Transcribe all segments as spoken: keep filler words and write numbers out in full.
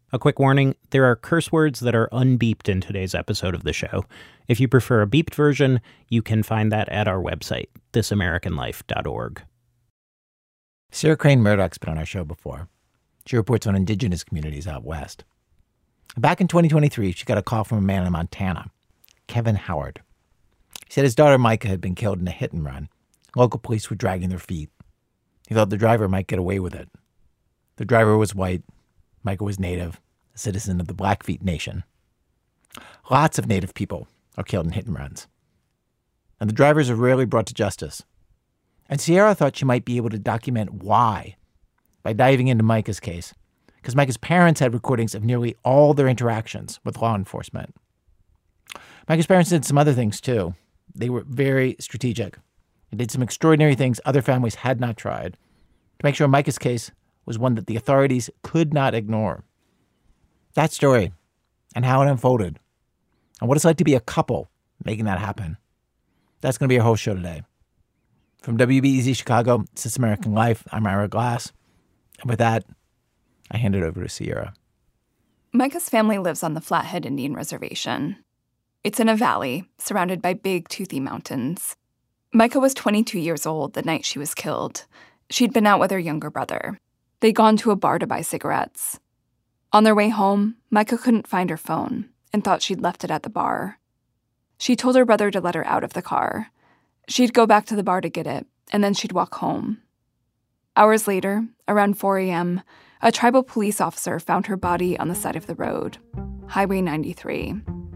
A quick warning, there are curse words that are unbeeped in today's episode of the show. If you prefer a beeped version, you can find that at our website, this american life dot org. Sarah Crane Murdoch's been on our show before. She reports on indigenous communities out west. Back in twenty twenty-three, she got a call from a man in Montana, Kevin Howard. He said his daughter Micah had been killed in a hit and run. Local police were dragging their feet. He thought the driver might get away with it. The driver was white. Micah was Native, a citizen of the Blackfeet Nation. Lots of Native people are killed in hit and runs. And the drivers are rarely brought to justice. And Sierra thought she might be able to document why by diving into Micah's case, because Micah's parents had recordings of nearly all their interactions with law enforcement. Micah's parents did some other things, too. They were very strategic. They did some extraordinary things other families had not tried to make sure Micah's case was one that the authorities could not ignore. That story and how it unfolded and what it's like to be a couple making that happen. That's going to be our whole show today. From W B E Z Chicago, it's This American Life. I'm Ira Glass. And with that, I hand it over to Sierra. Micah's family lives on the Flathead Indian Reservation. It's in a valley surrounded by big, toothy mountains. Micah was twenty-two years old the night she was killed. She'd been out with her younger brother. They'd gone to a bar to buy cigarettes. On their way home, Micah couldn't find her phone and thought she'd left it at the bar. She told her brother to let her out of the car. She'd go back to the bar to get it, and then she'd walk home. Hours later, around four a.m., a tribal police officer found her body on the side of the road, Highway ninety-three.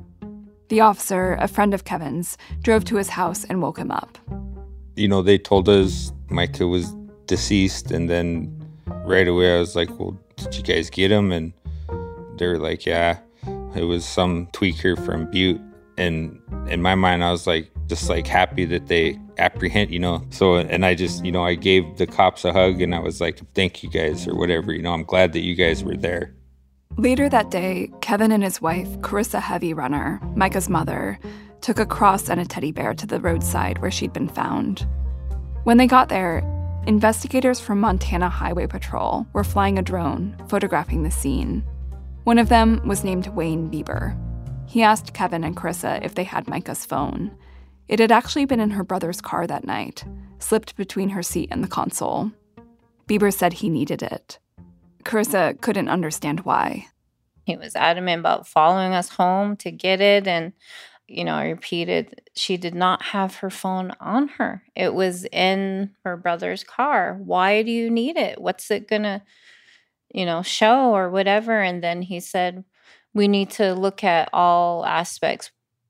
The officer, a friend of Kevin's, drove to his house and woke him up. You know, they told us Micah was deceased, and then right away I was like, well, did you guys get him? And they were like, yeah, it was some tweaker from Butte. And in my mind, I was like, just like happy that they apprehend, you know. So, and I just, you know, I gave the cops a hug and I was like, thank you guys or whatever. You know, I'm glad that you guys were there. Later that day, Kevin and his wife, Carissa Heavy Runner, Micah's mother, took a cross and a teddy bear to the roadside where she'd been found. When they got there, investigators from Montana Highway Patrol were flying a drone, photographing the scene. One of them was named Wayne Bieber. He asked Kevin and Carissa if they had Micah's phone. It had actually been in her brother's car that night, slipped between her seat and the console. Bieber said he needed it. Carissa couldn't understand why. He was adamant about following us home to get it, and, you know, I repeated, she did not have her phone on her. It was in her brother's car. Why do you need it? What's it gonna, you know, show or whatever? And then he said, we need to look at all aspects.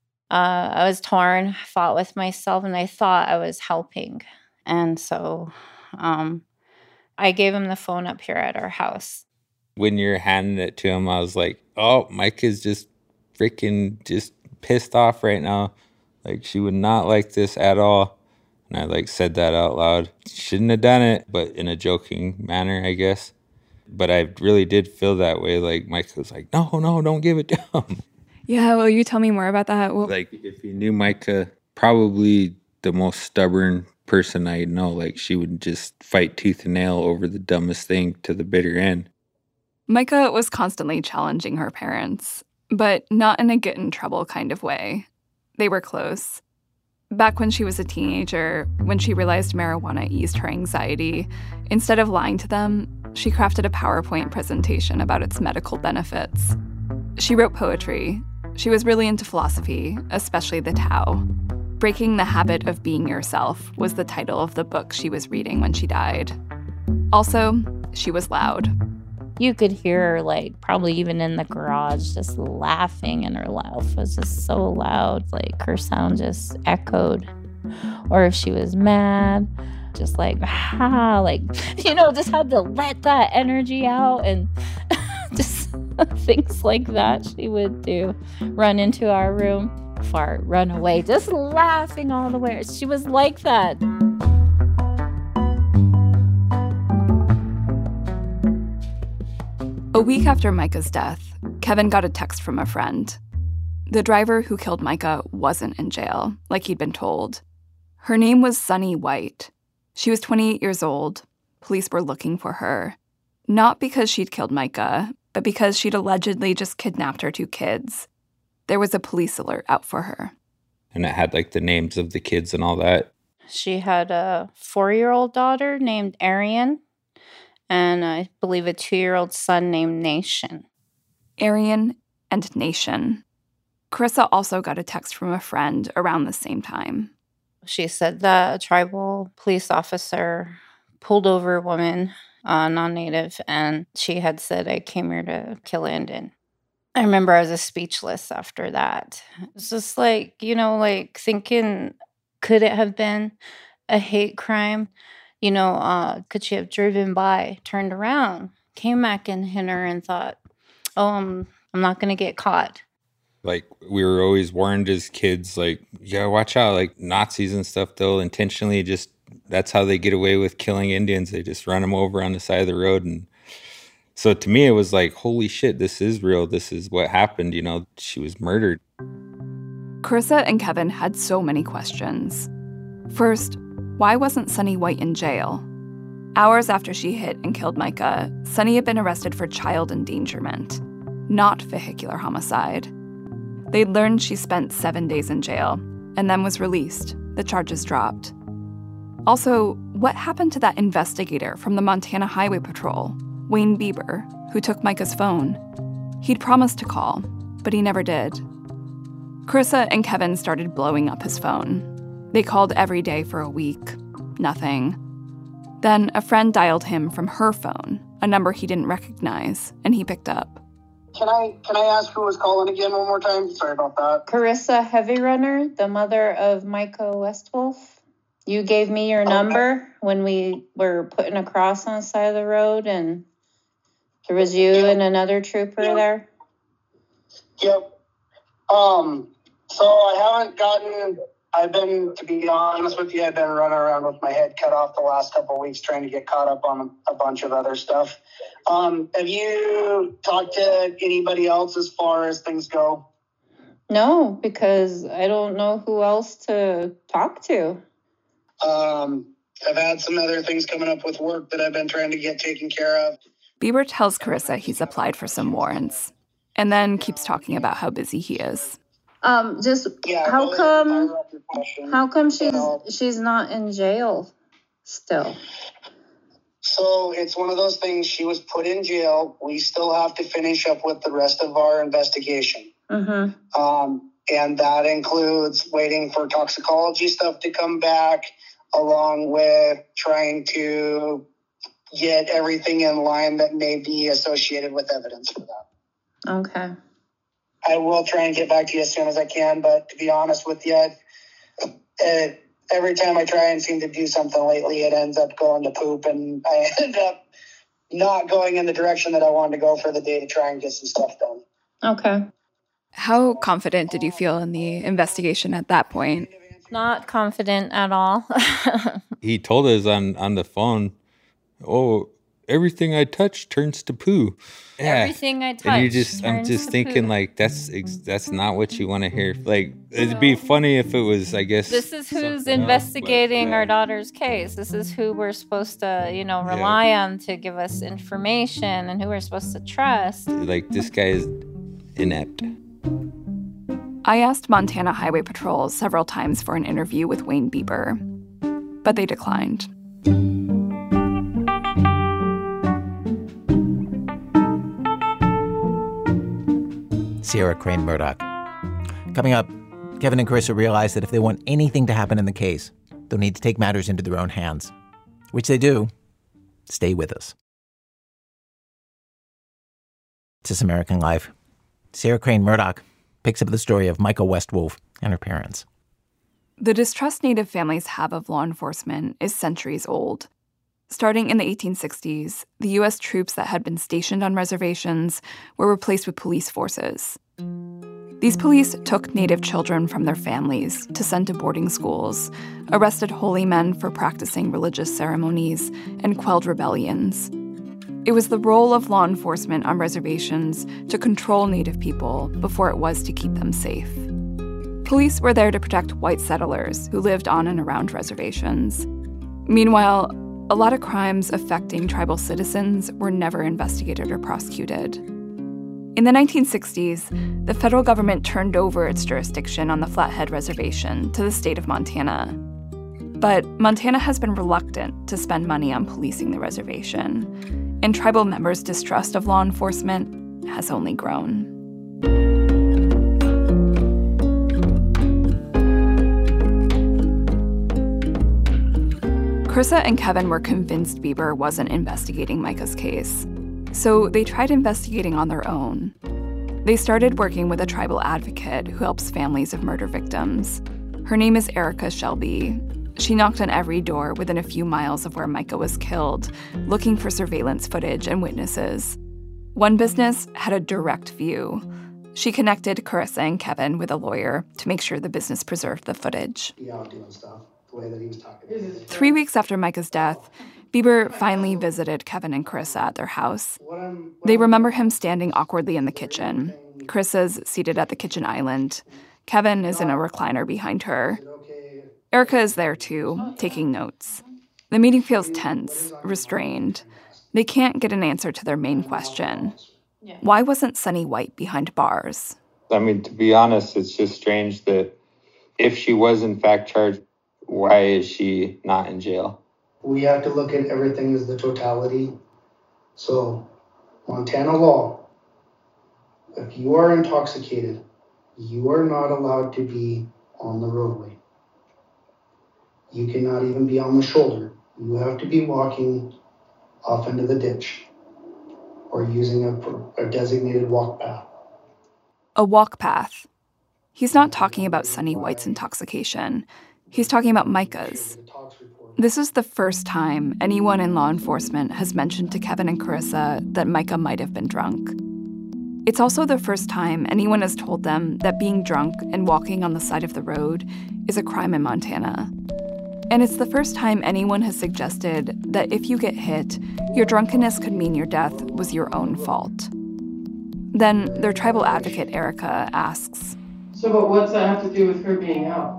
Uh, I was torn, I fought with myself, and I thought I was helping. And so um, I gave him the phone up here at our house. When you're handing it to him, I was like, oh, Micah's just freaking just pissed off right now. Like, she would not like this at all. And I, like, said that out loud. Shouldn't have done it, but in a joking manner, I guess. But I really did feel that way. Like, Micah was like, no, no, don't give it to him. Yeah, will you tell me more about that? Well, like, if you knew Micah, probably the most stubborn person I know. Like, she would just fight tooth and nail over the dumbest thing to the bitter end. Micah was constantly challenging her parents, but not in a get-in-trouble kind of way. They were close. Back when she was a teenager, when she realized marijuana eased her anxiety, instead of lying to them, she crafted a PowerPoint presentation about its medical benefits. She wrote poetry. She was really into philosophy, especially the Tao. Breaking the Habit of Being Yourself was the title of the book she was reading when she died. Also, she was loud. You could hear her, like, probably even in the garage, just laughing, and her laugh was just so loud, like her sound just echoed. Or if she was mad, just like, ha, like, you know, just had to let that energy out, and just things like that she would do. Run into our room, fart, run away, just laughing all the way. She was like that. A week after Micah's death, Kevin got a text from a friend. The driver who killed Micah wasn't in jail, like he'd been told. Her name was Sunny White. She was twenty-eight years old. Police were looking for her. Not because she'd killed Micah, but because she'd allegedly just kidnapped her two kids. There was a police alert out for her. And it had, like, the names of the kids and all that. She had a four-year-old daughter named Arian, and I believe a two-year-old son named Nation. Arian and Nation. Carissa also got a text from a friend around the same time. She said that a tribal police officer pulled over a woman, uh, non-native, and she had said, "I came here to kill Landon." I remember I was speechless after that. It's just like, you know, like thinking, could it have been a hate crime? You know, uh, could she have driven by, turned around, came back and hit her and thought, oh, I'm, I'm not going to get caught. Like, we were always warned as kids, like, yeah, watch out, like Nazis and stuff, they'll intentionally just, that's how they get away with killing Indians. They just run them over on the side of the road. And so to me, it was like, holy shit, this is real. This is what happened. You know, she was murdered. Carissa and Kevin had so many questions. First, why wasn't Sonny White in jail? Hours after she hit and killed Micah, Sonny had been arrested for child endangerment, not vehicular homicide. They'd learned she spent seven days in jail and then was released, the charges dropped. Also, what happened to that investigator from the Montana Highway Patrol, Wayne Bieber, who took Micah's phone? He'd promised to call, but he never did. Carissa and Kevin started blowing up his phone. They called every day for a week. Nothing. Then a friend dialed him from her phone, a number he didn't recognize, and he picked up. Can I can I ask who was calling again one more time? Sorry about that. Carissa Heavy Runner, the mother of Micah Westwolf. You gave me your number when we were putting a cross on the side of the road, and there was you yep. and another trooper yep. there. Yep. Um. So I haven't gotten. I've been, to be honest with you, I've been running around with my head cut off the last couple of weeks trying to get caught up on a bunch of other stuff. Um, have you talked to anybody else as far as things go? No, because I don't know who else to talk to. Um, I've had some other things coming up with work that I've been trying to get taken care of. Bieber tells Carissa he's applied for some warrants and then keeps talking about how busy he is. Um, just yeah, how come, how come she's, she's not in jail still? So it's one of those things. She was put in jail. We still have to finish up with the rest of our investigation. Mm-hmm. Um, and that includes waiting for toxicology stuff to come back, along with trying to get everything in line that may be associated with evidence for that. Okay. I will try and get back to you as soon as I can, but to be honest with you, it, every time I try and seem to do something lately, it ends up going to poop, and I end up not going in the direction that I wanted to go for the day to try and get some stuff done. Okay. How confident did you feel in the investigation at that point? Not confident at all. He told us on, on the phone, oh, everything I touch turns to poo. Yeah. Everything I touch. And you just, I'm just thinking, poo. like, that's ex- that's not what you want to hear. Like, it'd be funny if it was, I guess. This is who's investigating else, but, yeah. our daughter's case. This is who we're supposed to, you know, rely yeah. on to give us information and who we're supposed to trust. Like, this guy is inept. I asked Montana Highway Patrol several times for an interview with Wayne Bieber, but they declined. Sierra Crane Murdoch. Coming up, Kevin and Carissa realize that if they want anything to happen in the case, they'll need to take matters into their own hands, which they do. Stay with us. This is American Life. Sierra Crane Murdoch picks up the story of Micah Westwolf and her parents. The distrust Native families have of law enforcement is centuries old. Starting in the eighteen sixties, the U S troops that had been stationed on reservations were replaced with police forces. These police took Native children from their families to send to boarding schools, arrested holy men for practicing religious ceremonies, and quelled rebellions. It was the role of law enforcement on reservations to control Native people before it was to keep them safe. Police were there to protect white settlers who lived on and around reservations. Meanwhile, a lot of crimes affecting tribal citizens were never investigated or prosecuted. In the nineteen sixties, the federal government turned over its jurisdiction on the Flathead Reservation to the state of Montana. But Montana has been reluctant to spend money on policing the reservation, and tribal members' distrust of law enforcement has only grown. Carissa and Kevin were convinced Bieber wasn't investigating Micah's case, so they tried investigating on their own. They started working with a tribal advocate who helps families of murder victims. Her name is Erica Shelby. She knocked on every door within a few miles of where Micah was killed, looking for surveillance footage and witnesses. One business had a direct view. She connected Carissa and Kevin with a lawyer to make sure the business preserved the footage. Be out doing stuff the way that he was talking. Three weeks after Micah's death, Bieber finally visited Kevin and Carissa at their house. They remember him standing awkwardly in the kitchen. Carissa's seated at the kitchen island. Kevin is in a recliner behind her. Erica is there too, taking notes. The meeting feels tense, restrained. They can't get an answer to their main question. Why wasn't Sonny White behind bars? I mean, to be honest, it's just strange that if she was in fact charged, why is she not in jail? We have to look at everything as the totality. So, Montana law, if you are intoxicated, you are not allowed to be on the roadway. You cannot even be on the shoulder. You have to be walking off into the ditch or using a, a designated walk path. A walk path. He's not talking about Sonny White's intoxication. He's talking about Micah's. This is the first time anyone in law enforcement has mentioned to Kevin and Carissa that Micah might have been drunk. It's also the first time anyone has told them that being drunk and walking on the side of the road is a crime in Montana. And it's the first time anyone has suggested that if you get hit, your drunkenness could mean your death was your own fault. Then their tribal advocate, Erica, asks, So but what's that have to do with her being out?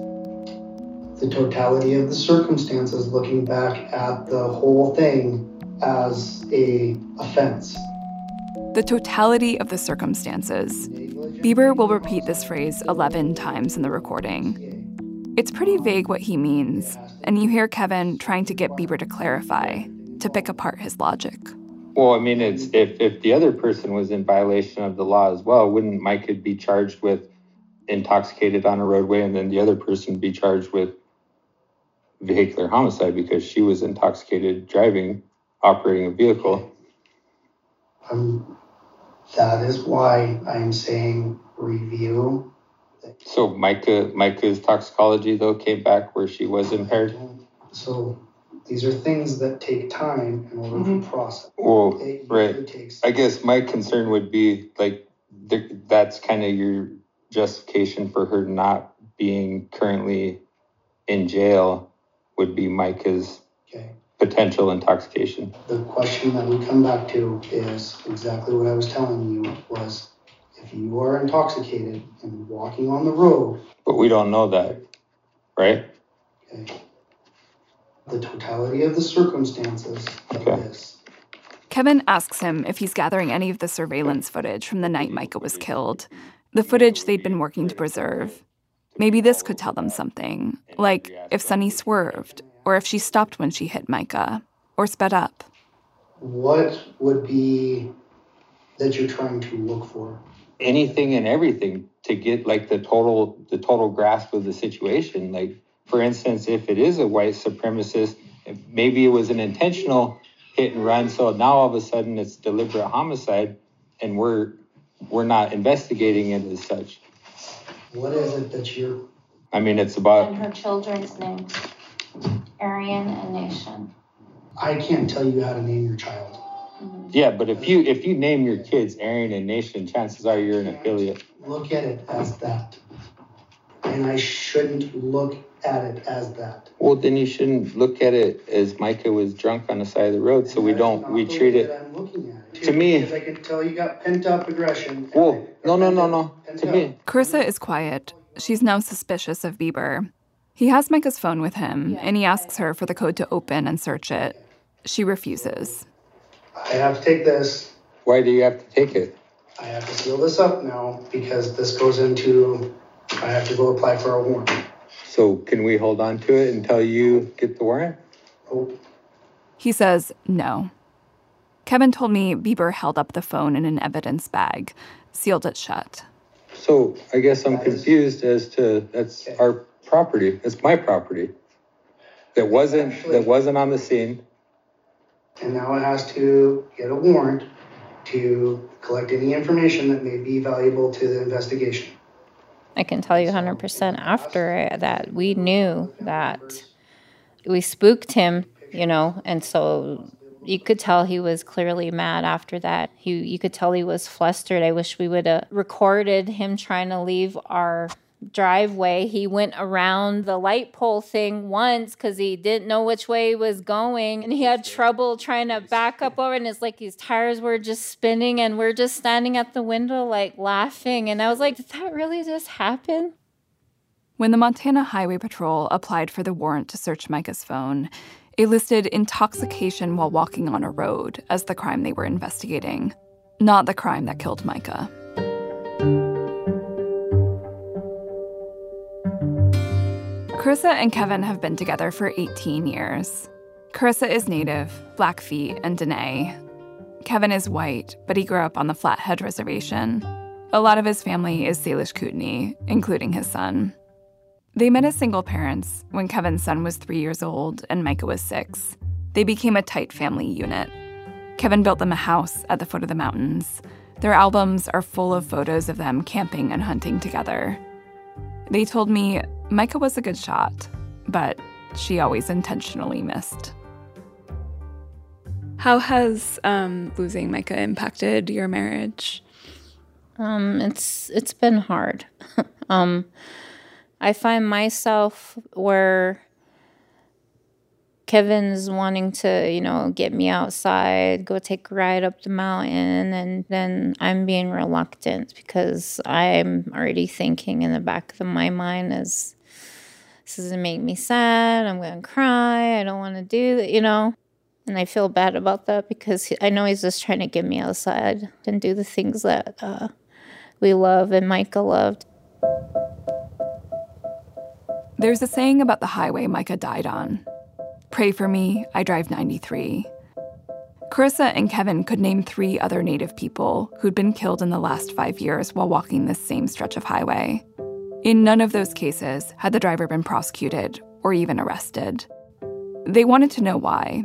The totality of the circumstances, looking back at the whole thing as a offense. The totality of the circumstances. Bieber will repeat this phrase eleven times in the recording. It's pretty vague what he means, and you hear Kevin trying to get Bieber to clarify, to pick apart his logic. Well, I mean, it's if, if the other person was in violation of the law as well, wouldn't Micah be charged with intoxicated on a roadway and then the other person be charged with vehicular homicide because she was intoxicated driving, operating a vehicle? Um, that is why I'm saying review. So Micah, Micah's toxicology, though, came back where she was impaired? So these are things that take time in order mm-hmm. to process. Well, it right. Takes I guess my concern would be, like, th- that's kind of your justification for her not being currently in jail would be Micah's okay. potential intoxication. The question that we come back to is exactly what I was telling you was, if you are intoxicated and walking on the road... But we don't know that, right? Okay. The totality of the circumstances okay. of this. Kevin asks him if he's gathering any of the surveillance footage from the night Micah was killed, the footage they'd been working to preserve. Maybe this could tell them something, like if Sonny swerved, or if she stopped when she hit Micah, or sped up. What would be that you're trying to look for? Anything and everything to get like the total the total grasp of the situation. Like, for instance, if it is a white supremacist, maybe it was an intentional hit and run, so now all of a sudden it's deliberate homicide, and we're we're not investigating it as such. What is it that you're... I mean, it's about... And her children's names, Arian and Nation. I can't tell you how to name your child. Mm-hmm. Yeah, but if you if you name your kids Arian and Nation, chances are you're an affiliate. Look at it as that. And I shouldn't look at it as that. Well, then you shouldn't look at it as Micah was drunk on the side of the road, so we don't, we treat it... I'm looking at it. To me... Because I can tell you got pent-up aggression. Whoa, no, no, no, no. To me... Carissa is quiet. She's now suspicious of Bieber. He has Micah's phone with him, and he asks her for the code to open and search it. She refuses. I have to take this. Why do you have to take it? I have to seal this up now because this goes into, I have to go apply for a warrant. So can we hold on to it until you get the warrant? Oh. He says no. Kevin told me Bieber held up the phone in an evidence bag, sealed it shut. So I guess I'm confused as to, that's our property. It's my property. That wasn't, that wasn't on the scene. And now it has to get a warrant to collect any information that may be valuable to the investigation. I can tell you one hundred percent after that we knew that we spooked him, you know, and so you could tell he was clearly mad after that. He, you could tell he was flustered. I wish we would have recorded him trying to leave our driveway. He went around the light pole thing once because he didn't know which way he was going, and he had trouble trying to back up over, and it's like his tires were just spinning, and we're just standing at the window like laughing, and I was like, did that really just happen? When the Montana Highway Patrol applied for the warrant to search Micah's phone, it listed intoxication while walking on a road as the crime they were investigating, not the crime that killed Micah. Carissa and Kevin have been together for eighteen years. Carissa is Native, Blackfeet, and Dene. Kevin is white, but he grew up on the Flathead Reservation. A lot of his family is Salish Kootenai, including his son. They met as single parents when Kevin's son was three years old and Micah was six. They became a tight family unit. Kevin built them a house at the foot of the mountains. Their albums are full of photos of them camping and hunting together. They told me Micah was a good shot, but she always intentionally missed. How has um, losing Micah impacted your marriage? Um, it's it's been hard. um, I find myself where Kevin's wanting to, you know, get me outside, go take a ride up the mountain, and then I'm being reluctant because I'm already thinking in the back of my mind is, this is going to make me sad, I'm going to cry, I don't want to do that, you know. And I feel bad about that because I know he's just trying to get me outside and do the things that uh, we love and Micah loved. There's a saying about the highway Micah died on. Pray for me, I drive ninety-three. Carissa and Kevin could name three other Native people who'd been killed in the last five years while walking this same stretch of highway. In none of those cases had the driver been prosecuted or even arrested. They wanted to know why.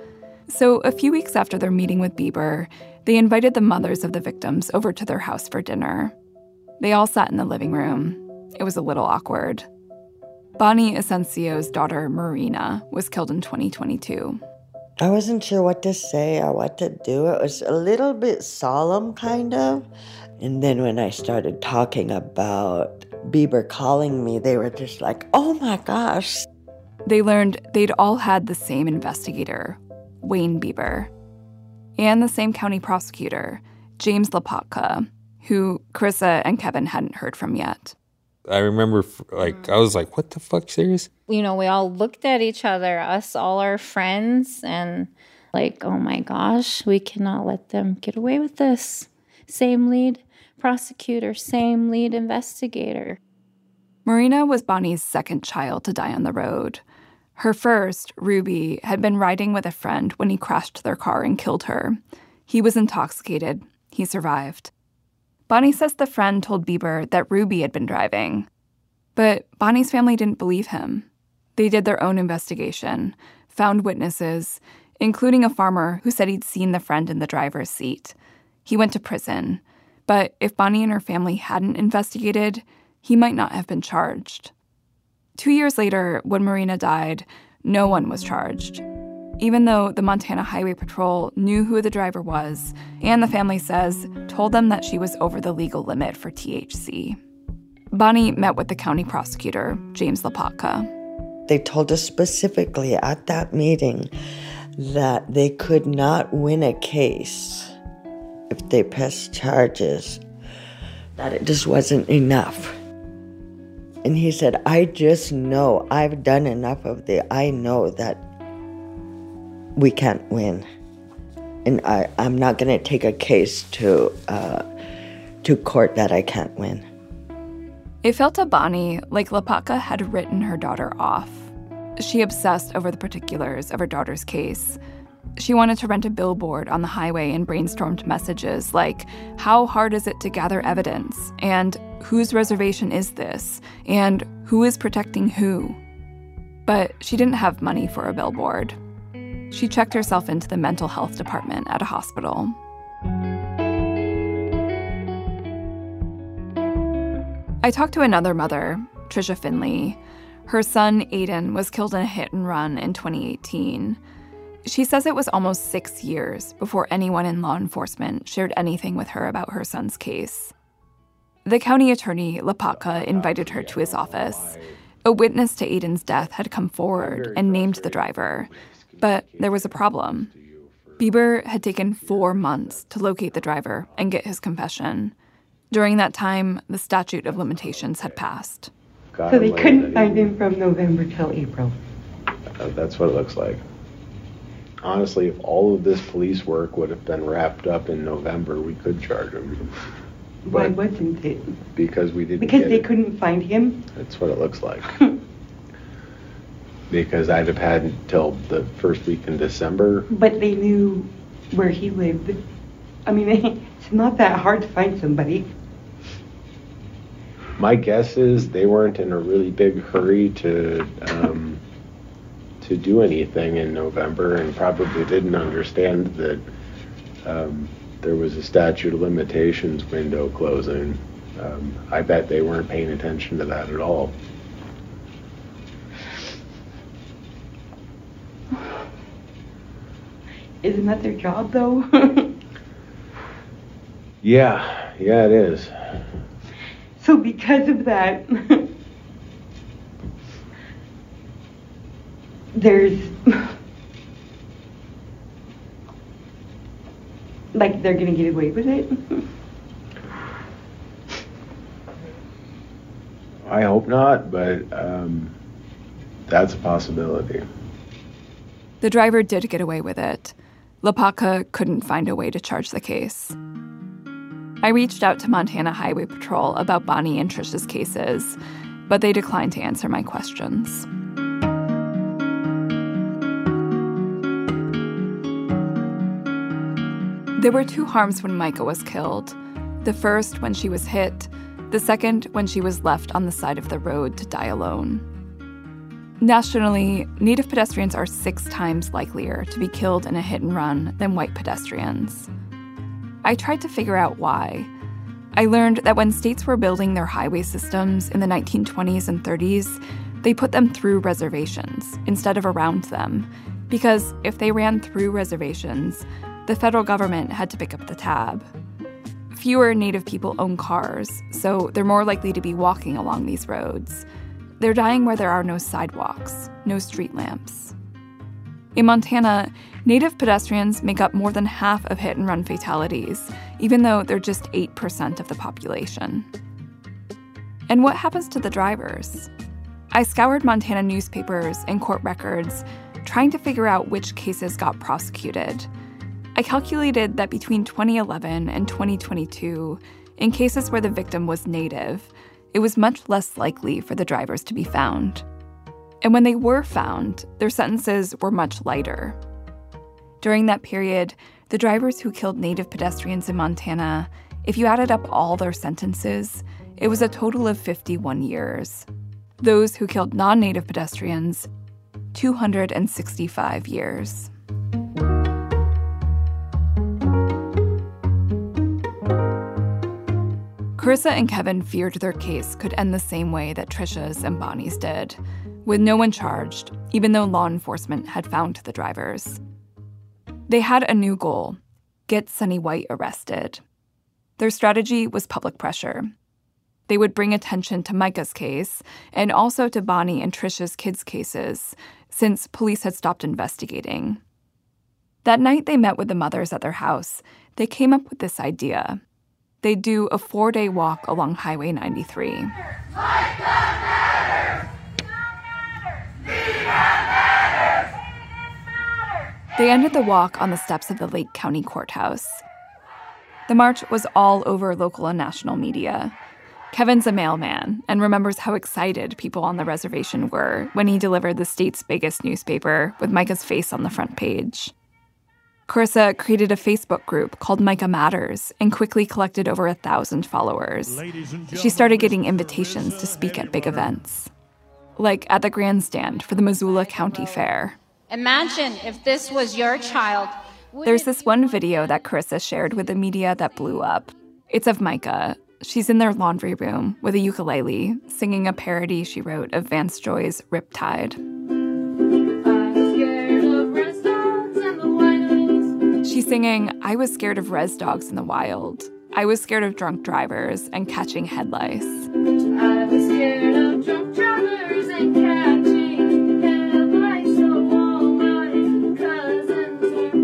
So a few weeks after their meeting with Bieber, they invited the mothers of the victims over to their house for dinner. They all sat in the living room. It was a little awkward. Bonnie Asencio's daughter, Marina, was killed in twenty twenty-two. I wasn't sure what to say or what to do. It was a little bit solemn, kind of. And then when I started talking about Bieber calling me, they were just like, oh my gosh. They learned they'd all had the same investigator, Wayne Bieber, and the same county prosecutor, James Lapatka, who Carissa and Kevin hadn't heard from yet. I remember, like, I was like, what the fuck, serious? You know, we all looked at each other, us, all our friends, and like, oh my gosh, we cannot let them get away with this. Same lead prosecutor, same lead investigator. Marina was Bonnie's second child to die on the road. Her first, Ruby, had been riding with a friend when he crashed their car and killed her. He was intoxicated. He survived. Bonnie says the friend told Bieber that Ruby had been driving. But Bonnie's family didn't believe him. They did their own investigation, found witnesses, including a farmer who said he'd seen the friend in the driver's seat. He went to prison. But if Bonnie and her family hadn't investigated, he might not have been charged. Two years later, when Marina died, no one was charged, even though the Montana Highway Patrol knew who the driver was, and the family says told them that she was over the legal limit for T H C. Bonnie met with the county prosecutor, James Lapatka. They told us specifically at that meeting that they could not win a case if they pressed charges, that it just wasn't enough. And he said, I just know, I've done enough of the, I know that we can't win. And I, I'm not going to take a case to uh, to court that I can't win. It felt to Bonnie like Lepaka had written her daughter off. She obsessed over the particulars of her daughter's case. She wanted to rent a billboard on the highway and brainstormed messages like, how hard is it to gather evidence? And whose reservation is this? And who is protecting who? But she didn't have money for a billboard. She checked herself into the mental health department at a hospital. I talked to another mother, Tricia Finley. Her son, Aiden, was killed in a hit and run in twenty eighteen. She says it was almost six years before anyone in law enforcement shared anything with her about her son's case. The county attorney, Lepaka, invited her to his office. A witness to Aiden's death had come forward and named the driver, but there was a problem. Bieber had taken four months to locate the driver and get his confession. During that time, the statute of limitations had passed. So they couldn't find him from November till April. Uh, that's what it looks like. Honestly, if all of this police work would have been wrapped up in November, we could charge him. Why wasn't it? Because we didn't Because get they it. couldn't find him? That's what it looks like. Because I'd have had until the first week in December. But they knew where he lived. I mean, it's not that hard to find somebody. My guess is they weren't in a really big hurry to um, to do anything in November, and probably didn't understand that um, there was a statute of limitations window closing. Um, I bet they weren't paying attention to that at all. Isn't that their job, though? Yeah, yeah, it is. So because of that, there's, like, they're going to get away with it? I hope not, but um, that's a possibility. The driver did get away with it. Lepaka couldn't find a way to charge the case. I reached out to Montana Highway Patrol about Bonnie and Trish's cases, but they declined to answer my questions. There were two harms when Micah was killed. The first when she was hit, the second when she was left on the side of the road to die alone. Nationally, Native pedestrians are six times likelier to be killed in a hit and run than white pedestrians. I tried to figure out why. I learned that when states were building their highway systems in the nineteen twenties and thirties, they put them through reservations instead of around them, because if they ran through reservations, the federal government had to pick up the tab. Fewer Native people own cars, so they're more likely to be walking along these roads. They're dying where there are no sidewalks, no street lamps. In Montana, Native pedestrians make up more than half of hit-and-run fatalities, even though they're just eight percent of the population. And what happens to the drivers? I scoured Montana newspapers and court records, trying to figure out which cases got prosecuted. I calculated that between twenty eleven and twenty twenty-two, in cases where the victim was Native, it was much less likely for the drivers to be found. And when they were found, their sentences were much lighter. During that period, the drivers who killed Native pedestrians in Montana, if you added up all their sentences, it was a total of fifty-one years. Those who killed non-Native pedestrians, two hundred sixty-five years. Carissa and Kevin feared their case could end the same way that Trisha's and Bonnie's did, with no one charged, even though law enforcement had found the drivers. They had a new goal: get Sonny White arrested. Their strategy was public pressure. They would bring attention to Micah's case and also to Bonnie and Trisha's kids' cases, since police had stopped investigating. That night they met with the mothers at their house, they came up with this idea. They'd do a four-day walk along Highway ninety-three. They ended the walk on the steps of the Lake County Courthouse. The march was all over local and national media. Kevin's a mailman and remembers how excited people on the reservation were when he delivered the state's biggest newspaper with Micah's face on the front page. Carissa created a Facebook group called Micah Matters and quickly collected over a thousand followers. She started getting invitations to speak at big events, like at the grandstand for the Missoula County Fair. Imagine if this was your child. There's this one video that Carissa shared with the media that blew up. It's of Micah. She's in their laundry room with a ukulele, singing a parody she wrote of Vance Joy's Riptide. She's singing, I was scared of res dogs in the wild. I was scared of drunk drivers and catching head lice. I was scared of drunk drivers and catching head lice, so all my cousins were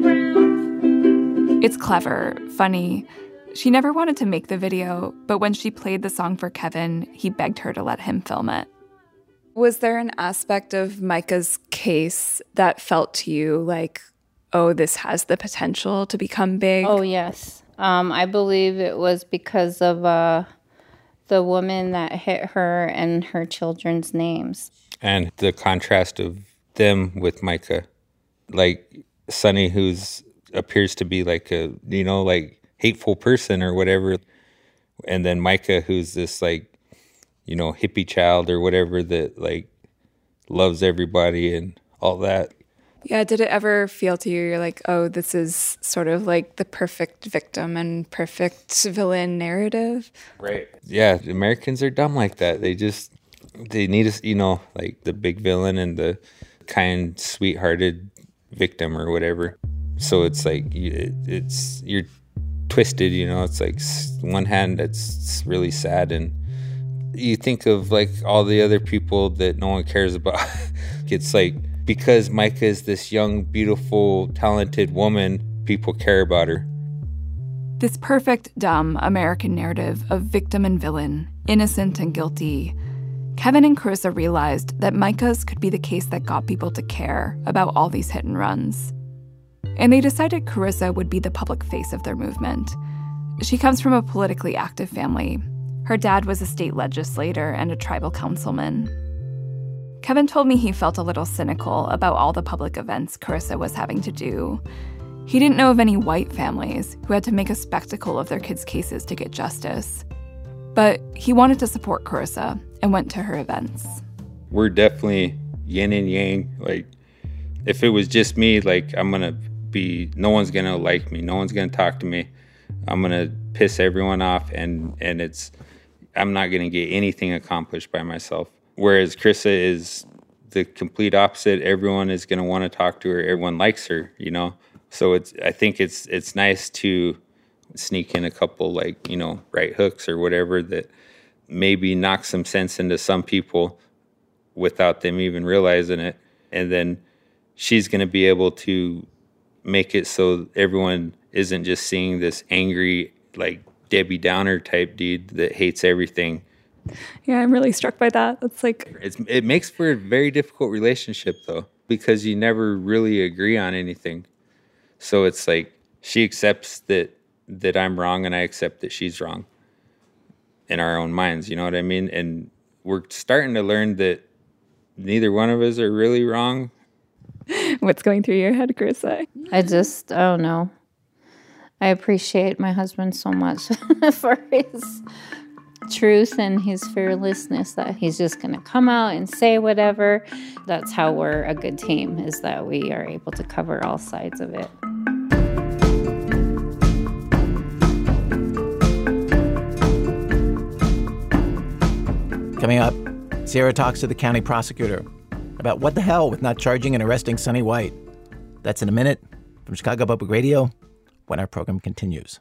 brown. It's clever, funny. She never wanted to make the video, but when she played the song for Kevin, he begged her to let him film it. Was there an aspect of Micah's case that felt to you like, oh, this has the potential to become big? Oh, yes. Um, I believe it was because of uh, the woman that hit her and her children's names. And the contrast of them with Micah. Like Sonny, who's appears to be like a, you know, like hateful person or whatever. And then Micah, who's this like, you know, hippie child or whatever that like loves everybody and all that. Yeah, did it ever feel to you, you're like, oh, this is sort of like the perfect victim and perfect villain narrative? Right. Yeah, Americans are dumb like that. They just, they need us, you know, like the big villain and the kind, sweethearted victim or whatever. So it's like, it's, you're twisted, you know, it's like one hand that's really sad, and you think of like all the other people that no one cares about. It's like, because Micah is this young, beautiful, talented woman, people care about her. This perfect, dumb American narrative of victim and villain, innocent and guilty. Kevin and Carissa realized that Micah's could be the case that got people to care about all these hit and runs. And they decided Carissa would be the public face of their movement. She comes from a politically active family. Her dad was a state legislator and a tribal councilman. Kevin told me he felt a little cynical about all the public events Carissa was having to do. He didn't know of any white families who had to make a spectacle of their kids' cases to get justice. But he wanted to support Carissa and went to her events. We're definitely yin and yang. Like, if it was just me, like, I'm going to be, no one's going to like me. No one's going to talk to me. I'm going to piss everyone off, and, and it's, I'm not going to get anything accomplished by myself. Whereas Carissa is the complete opposite. Everyone is going to want to talk to her. Everyone likes her, you know? So it's, I think it's, it's nice to sneak in a couple, like, you know, right hooks or whatever that maybe knock some sense into some people without them even realizing it. And then she's going to be able to make it so everyone isn't just seeing this angry, like, Debbie Downer type dude that hates everything. Yeah, I'm really struck by that. It's like, it's, it makes for a very difficult relationship, though, because you never really agree on anything. So it's like she accepts that that I'm wrong, and I accept that she's wrong in our own minds. You know what I mean? And we're starting to learn that neither one of us are really wrong. What's going through your head, Carissa? I just, I don't know. I appreciate my husband so much for his truth and his fearlessness, that he's just going to come out and say whatever. That's how we're a good team, is that we are able to cover all sides of it. Coming up, Sarah talks to the county prosecutor about what the hell with not charging and arresting Sonny White. That's in a minute from Chicago Public Radio when our program continues.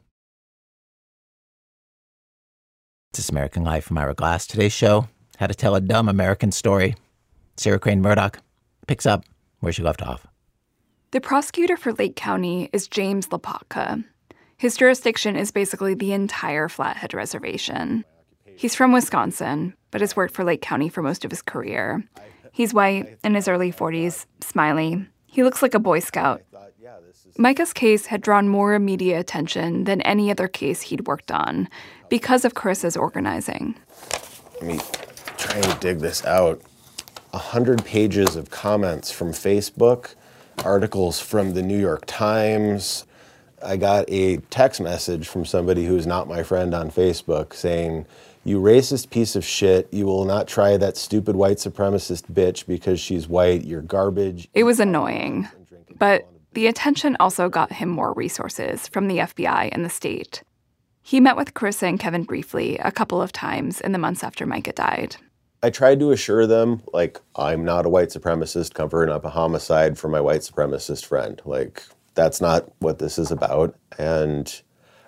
This is American Life. I'm Ira Glass. Today's show, how to tell a dumb American story. Sarah Crane Murdoch picks up where she left off. The prosecutor for Lake County is James Lopatka. His jurisdiction is basically the entire Flathead Reservation. He's from Wisconsin, but has worked for Lake County for most of his career. He's white, in his early forties, smiley. He looks like a Boy Scout. Micah's case had drawn more media attention than any other case he'd worked on because of Carissa's organizing. Let me try and dig this out. A hundred pages of comments from Facebook, articles from the New York Times. I got a text message from somebody who's not my friend on Facebook saying, "You racist piece of shit, you will not try that stupid white supremacist bitch because she's white, you're garbage." It was annoying, but the attention also got him more resources from the F B I and the state. He met with Carissa and Kevin briefly a couple of times in the months after Micah died. I tried to assure them, like, I'm not a white supremacist covering up a homicide for my white supremacist friend. Like, that's not what this is about. And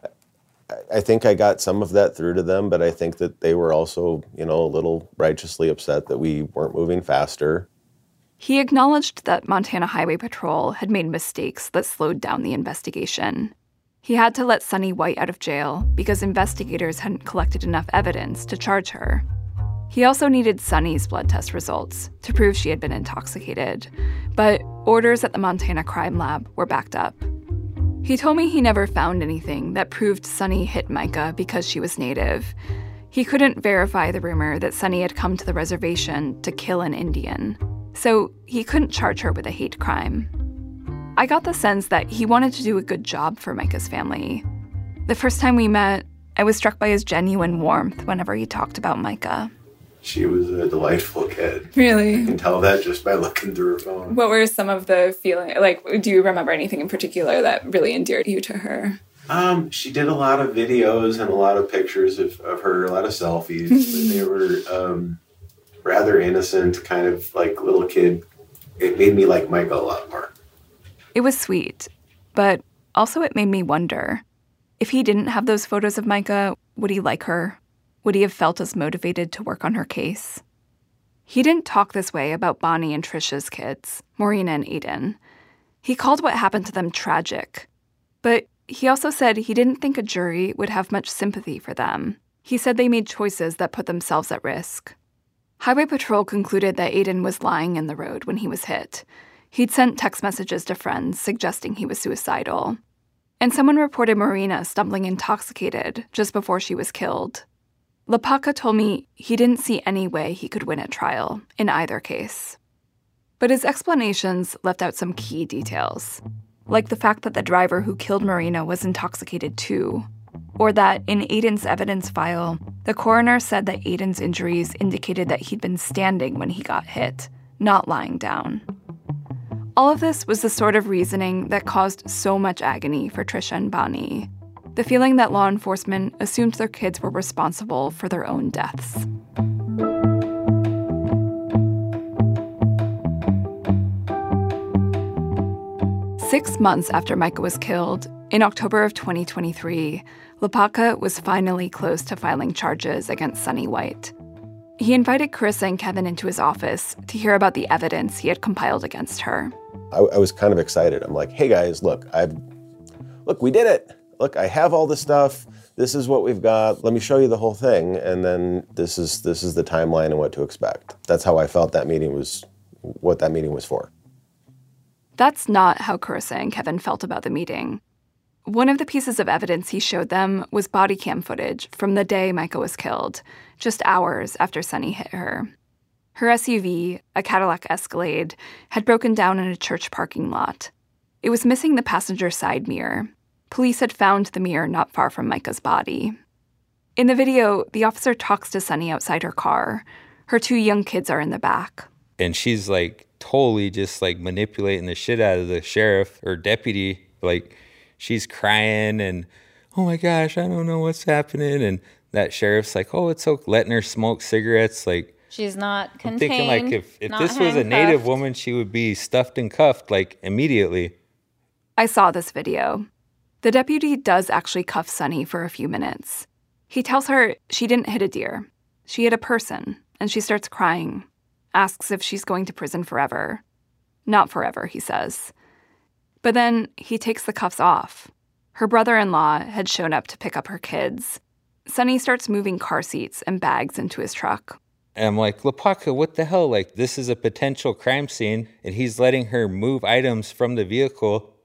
I think I got some of that through to them, but I think that they were also, you know, a little righteously upset that we weren't moving faster. He acknowledged that Montana Highway Patrol had made mistakes that slowed down the investigation. He had to let Sunny White out of jail because investigators hadn't collected enough evidence to charge her. He also needed Sunny's blood test results to prove she had been intoxicated, but orders at the Montana Crime Lab were backed up. He told me he never found anything that proved Sunny hit Micah because she was Native. He couldn't verify the rumor that Sunny had come to the reservation to kill an Indian, so he couldn't charge her with a hate crime. I got the sense that he wanted to do a good job for Micah's family. The first time we met, I was struck by his genuine warmth whenever he talked about Micah. She was a delightful kid. Really? You can tell that just by looking through her phone. What were some of the feelings? Like, do you remember anything in particular that really endeared you to her? Um, she did a lot of videos and a lot of pictures of, of her, a lot of selfies. But they were um, rather innocent, kind of like little kid. It made me like Micah a lot more. It was sweet, but also it made me wonder. If he didn't have those photos of Micah, would he like her? Would he have felt as motivated to work on her case? He didn't talk this way about Bonnie and Trisha's kids, Maureen and Aiden. He called what happened to them tragic. But he also said he didn't think a jury would have much sympathy for them. He said they made choices that put themselves at risk. Highway Patrol concluded that Aiden was lying in the road when he was hit. He'd sent text messages to friends suggesting he was suicidal. And someone reported Marina stumbling intoxicated just before she was killed. Lepaka told me he didn't see any way he could win at trial in either case. But his explanations left out some key details, like the fact that the driver who killed Marina was intoxicated too, or that in Aiden's evidence file, the coroner said that Aiden's injuries indicated that he'd been standing when he got hit, not lying down. All of this was the sort of reasoning that caused so much agony for Trisha and Bonnie. The feeling that law enforcement assumed their kids were responsible for their own deaths. Six months after Micah was killed, in October of twenty twenty-three, Lepaka was finally close to filing charges against Sunny White. He invited Carissa and Kevin into his office to hear about the evidence he had compiled against her. I, I was kind of excited. I'm like, hey guys, look, I've, look, we did it. Look, I have all the stuff. This is what we've got. Let me show you the whole thing. And then this is this is the timeline and what to expect. That's how I felt that meeting was, what that meeting was for. That's not how Carissa and Kevin felt about the meeting. One of the pieces of evidence he showed them was body cam footage from the day Micah was killed, just hours after Sunny hit her. Her S U V, a Cadillac Escalade, had broken down in a church parking lot. It was missing the passenger side mirror. Police had found the mirror not far from Micah's body. In the video, the officer talks to Sunny outside her car. Her two young kids are in the back. And she's like totally just like manipulating the shit out of the sheriff or deputy. Like she's crying and, oh my gosh, I don't know what's happening. And that sheriff's like, oh, it's okay, letting her smoke cigarettes. Like she's not contained. I'm thinking like if, if not this was a handcuffed. Native woman, she would be stuffed and cuffed like immediately. I saw this video. The deputy does actually cuff Sunny for a few minutes. He tells her she didn't hit a deer. She hit a person, and she starts crying, asks if she's going to prison forever. Not forever, he says. But then he takes the cuffs off. Her brother-in-law had shown up to pick up her kids. Sunny starts moving car seats and bags into his truck. And I'm like, Lepaka, what the hell? Like, this is a potential crime scene, and he's letting her move items from the vehicle.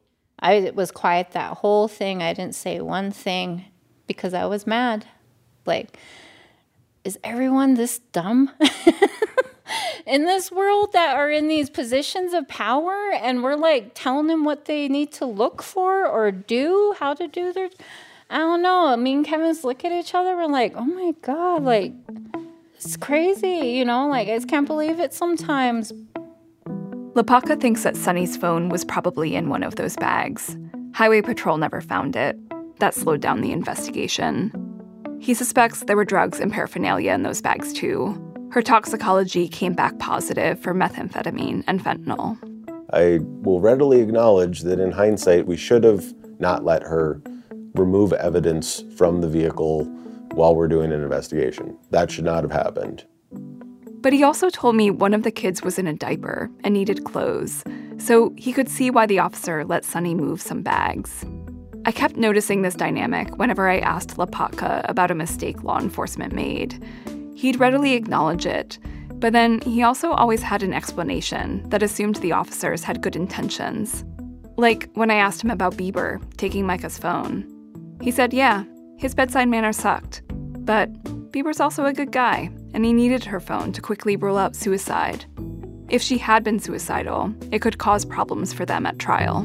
I was quiet that whole thing. I didn't say one thing because I was mad. Like, is everyone this dumb in this world that are in these positions of power? And we're like telling them what they need to look for or do, how to do their, I don't know. Me and Kevin's look at each other. We're like, oh my God, like, it's crazy, you know? Like, I just can't believe it sometimes. Lepaka thinks that Sonny's phone was probably in one of those bags. Highway Patrol never found it. That slowed down the investigation. He suspects there were drugs and paraphernalia in those bags, too. Her toxicology came back positive for methamphetamine and fentanyl. I will readily acknowledge that in hindsight, we should have not let her remove evidence from the vehicle while we're doing an investigation. That should not have happened. But he also told me one of the kids was in a diaper and needed clothes, so he could see why the officer let Sonny move some bags. I kept noticing this dynamic whenever I asked Lepaka about a mistake law enforcement made. He'd readily acknowledge it, but then he also always had an explanation that assumed the officers had good intentions. Like when I asked him about Bieber taking Micah's phone. He said, yeah, his bedside manner sucked, but Bieber's also a good guy, and he needed her phone to quickly rule out suicide. If she had been suicidal, it could cause problems for them at trial.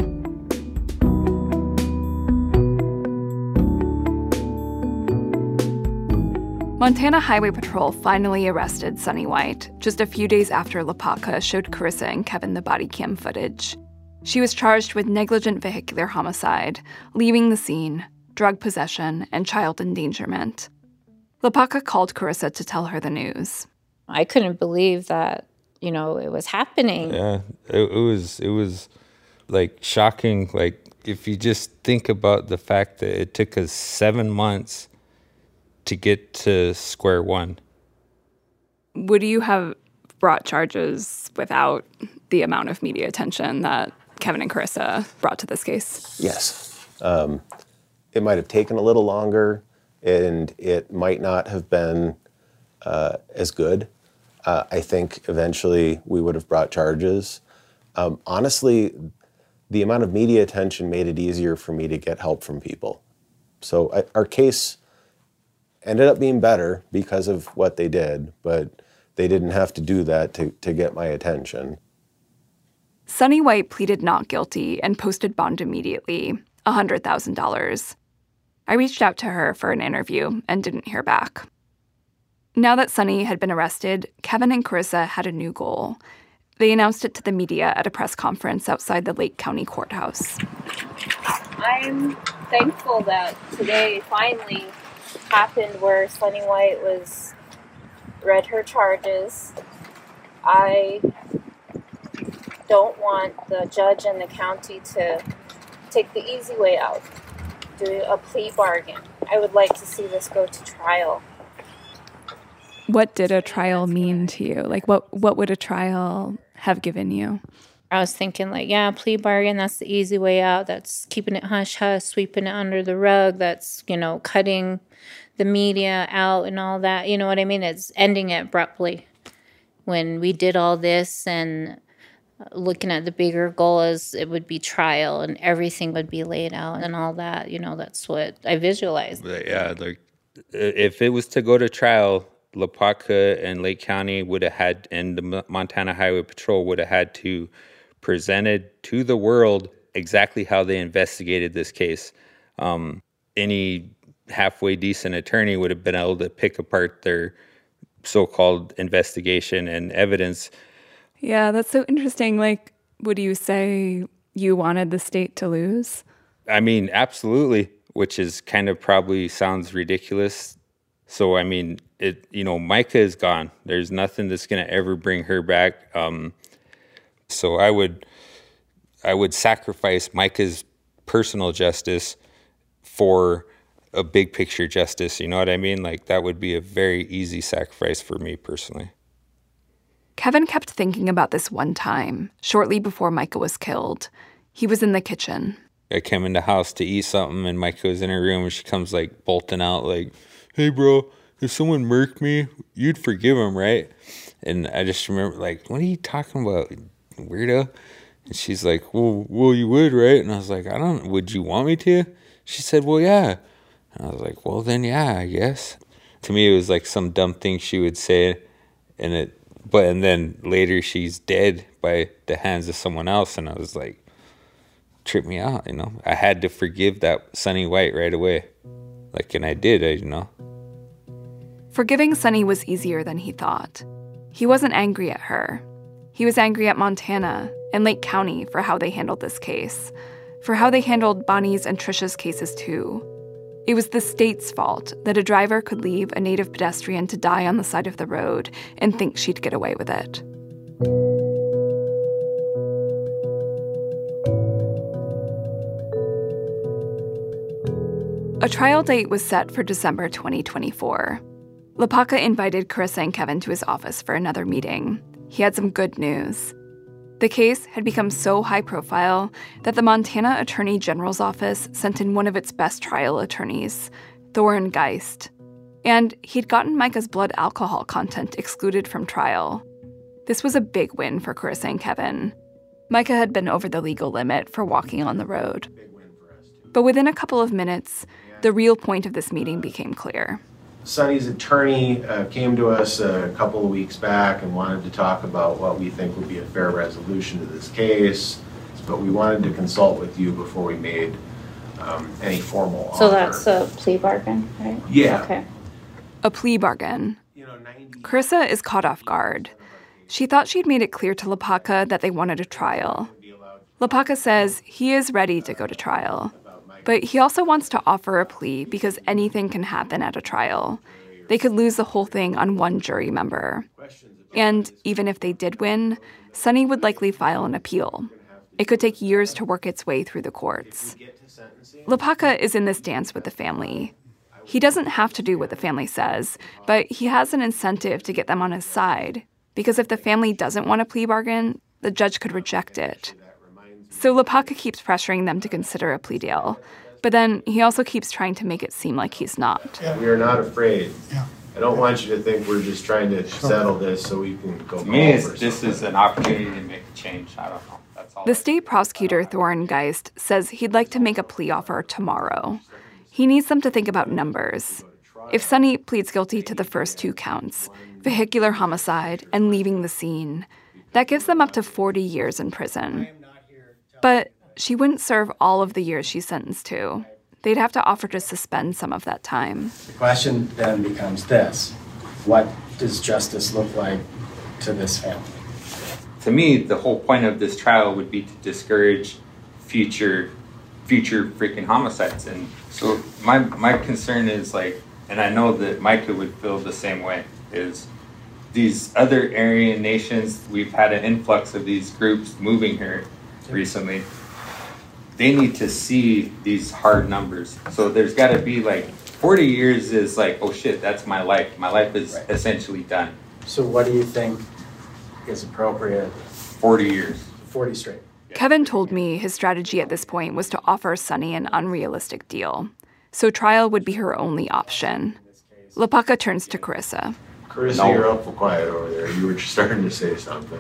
Montana Highway Patrol finally arrested Sonny White just a few days after Lepaka showed Carissa and Kevin the body cam footage. She was charged with negligent vehicular homicide, leaving the scene, drug possession, and child endangerment. Lepaka called Carissa to tell her the news. I couldn't believe that, you know, it was happening. Yeah, it, it was, it was like shocking. Like, if you just think about the fact that it took us seven months to get to square one. Would you have brought charges without the amount of media attention that Kevin and Carissa brought to this case? Yes. Um, it might have taken a little longer, and it might not have been uh, as good. Uh, I think eventually we would have brought charges. Um, honestly, the amount of media attention made it easier for me to get help from people. So I, our case ended up being better because of what they did, but they didn't have to do that to, to get my attention. Sonny White pleaded not guilty and posted bond immediately, one hundred thousand dollars. I reached out to her for an interview and didn't hear back. Now that Sonny had been arrested, Kevin and Carissa had a new goal. They announced it to the media at a press conference outside the Lake County Courthouse. I'm thankful that today finally happened where Sonny White was read her charges. I don't want the judge and the county to take the easy way out, do a plea bargain. I would like to see this go to trial. What did a trial mean to you? Like, what, what would a trial have given you? I was thinking, like, yeah, plea bargain, that's the easy way out. That's keeping it hush-hush, sweeping it under the rug. That's, you know, cutting the media out and all that. You know what I mean? It's ending it abruptly. When we did all this and looking at the bigger goal as it would be trial and everything would be laid out and all that, you know, that's what I visualized. But yeah, like, if it was to go to trial, Lepaka and Lake County would have had, and the Montana Highway Patrol would have had to presented to the world exactly how they investigated this case. Um, any halfway decent attorney would have been able to pick apart their so-called investigation and evidence. Yeah, that's so interesting. Like, would you say you wanted the state to lose? I mean, absolutely, which is kind of probably sounds ridiculous. So, I mean, it, you know, Micah is gone. There's nothing that's going to ever bring her back. Um, so I would, I would sacrifice Micah's personal justice for a big picture justice. You know what I mean? Like, that would be a very easy sacrifice for me personally. Kevin kept thinking about this one time, shortly before Micah was killed. He was in the kitchen. I came in the house to eat something, and Micah was in her room, and she comes, like, bolting out, like, hey, bro, if someone murked me, you'd forgive him, right? And I just remember, like, what are you talking about, weirdo? And she's like, well, well, you would, right? And I was like, I don't, would you want me to? She said, well, yeah. And I was like, well, then, yeah, I guess. To me, it was like some dumb thing she would say. And it, but, and then later she's dead by the hands of someone else. And I was like, tripped me out, you know? I had to forgive that Sonny White right away. Like, and I did, I, you know? Forgiving Sonny was easier than he thought. He wasn't angry at her. He was angry at Montana and Lake County for how they handled this case, for how they handled Bonnie's and Trisha's cases too. It was the state's fault that a driver could leave a native pedestrian to die on the side of the road and think she'd get away with it. A trial date was set for December twenty twenty-four. Lepaka invited Carissa and Kevin to his office for another meeting. He had some good news. The case had become so high profile that the Montana Attorney General's office sent in one of its best trial attorneys, Thoren Geist. And he'd gotten Micah's blood alcohol content excluded from trial. This was a big win for Carissa and Kevin. Micah had been over the legal limit for walking on the road. But within a couple of minutes, the real point of this meeting became clear. Sonny's attorney uh, came to us a couple of weeks back and wanted to talk about what we think would be a fair resolution to this case, but we wanted to consult with you before we made um, any formal offer. So that's a plea bargain, right? Yeah. Okay. A plea bargain. Carissa is caught off guard. She thought she'd made it clear to Lepaka that they wanted a trial. Lepaka says he is ready to go to trial. But he also wants to offer a plea because anything can happen at a trial. They could lose the whole thing on one jury member. And even if they did win, Sonny would likely file an appeal. It could take years to work its way through the courts. Lepaka is in this dance with the family. He doesn't have to do what the family says, but he has an incentive to get them on his side, because if the family doesn't want a plea bargain, the judge could reject it. So Lepaka keeps pressuring them to consider a plea deal, but then he also keeps trying to make it seem like he's not. We are not afraid. Yeah. I don't want you to think we're just trying to settle this so we can go. To me, this is an opportunity to make a change. I don't know. That's all. The state prosecutor, Thoren Geist, says he'd like to make a plea offer tomorrow. He needs them to think about numbers. If Sonny pleads guilty to the first two counts, vehicular homicide and leaving the scene, that gives them up to forty years in prison. But she wouldn't serve all of the years she's sentenced to. They'd have to offer to suspend some of that time. The question then becomes this: what does justice look like to this family? To me, the whole point of this trial would be to discourage future future freaking homicides. And so my my concern is, like, and I know that Micah would feel the same way, is these other Aryan nations, we've had an influx of these groups moving here recently. They need to see these hard numbers. So there's got to be, like, forty years is like, oh shit, that's my life. My life is right. essentially done. So what do you think is appropriate? forty years. forty straight. Kevin told me his strategy at this point was to offer Sonny an unrealistic deal. So trial would be her only option. Lepaka turns to Carissa. Carissa, no. You're awful quiet over there. You were starting to say something.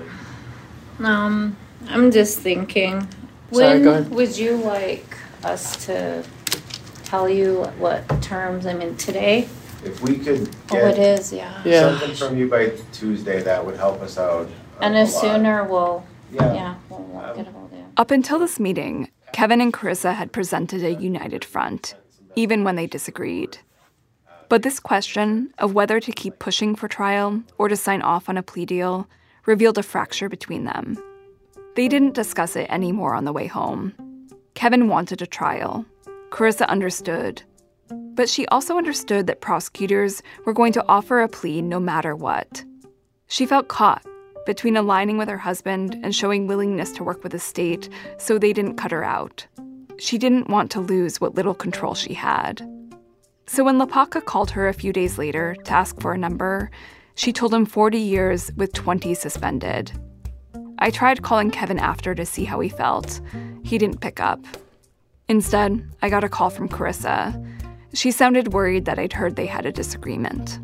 Um, I'm just thinking. Sorry, when would you like us to tell you what terms? I mean, today? If we could get oh, it is, yeah. something from you by Tuesday, that would help us out. And the sooner we'll, yeah, yeah we'll, we'll um, get a hold of you. Up until this meeting, Kevin and Carissa had presented a united front, even when they disagreed. But this question of whether to keep pushing for trial or to sign off on a plea deal revealed a fracture between them. They didn't discuss it anymore on the way home. Kevin wanted a trial. Carissa understood. But she also understood that prosecutors were going to offer a plea no matter what. She felt caught between aligning with her husband and showing willingness to work with the state so they didn't cut her out. She didn't want to lose what little control she had. So when Lepaka called her a few days later to ask for a number, she told him forty years with twenty suspended. I tried calling Kevin after to see how he felt. He didn't pick up. Instead, I got a call from Carissa. She sounded worried that I'd heard they had a disagreement.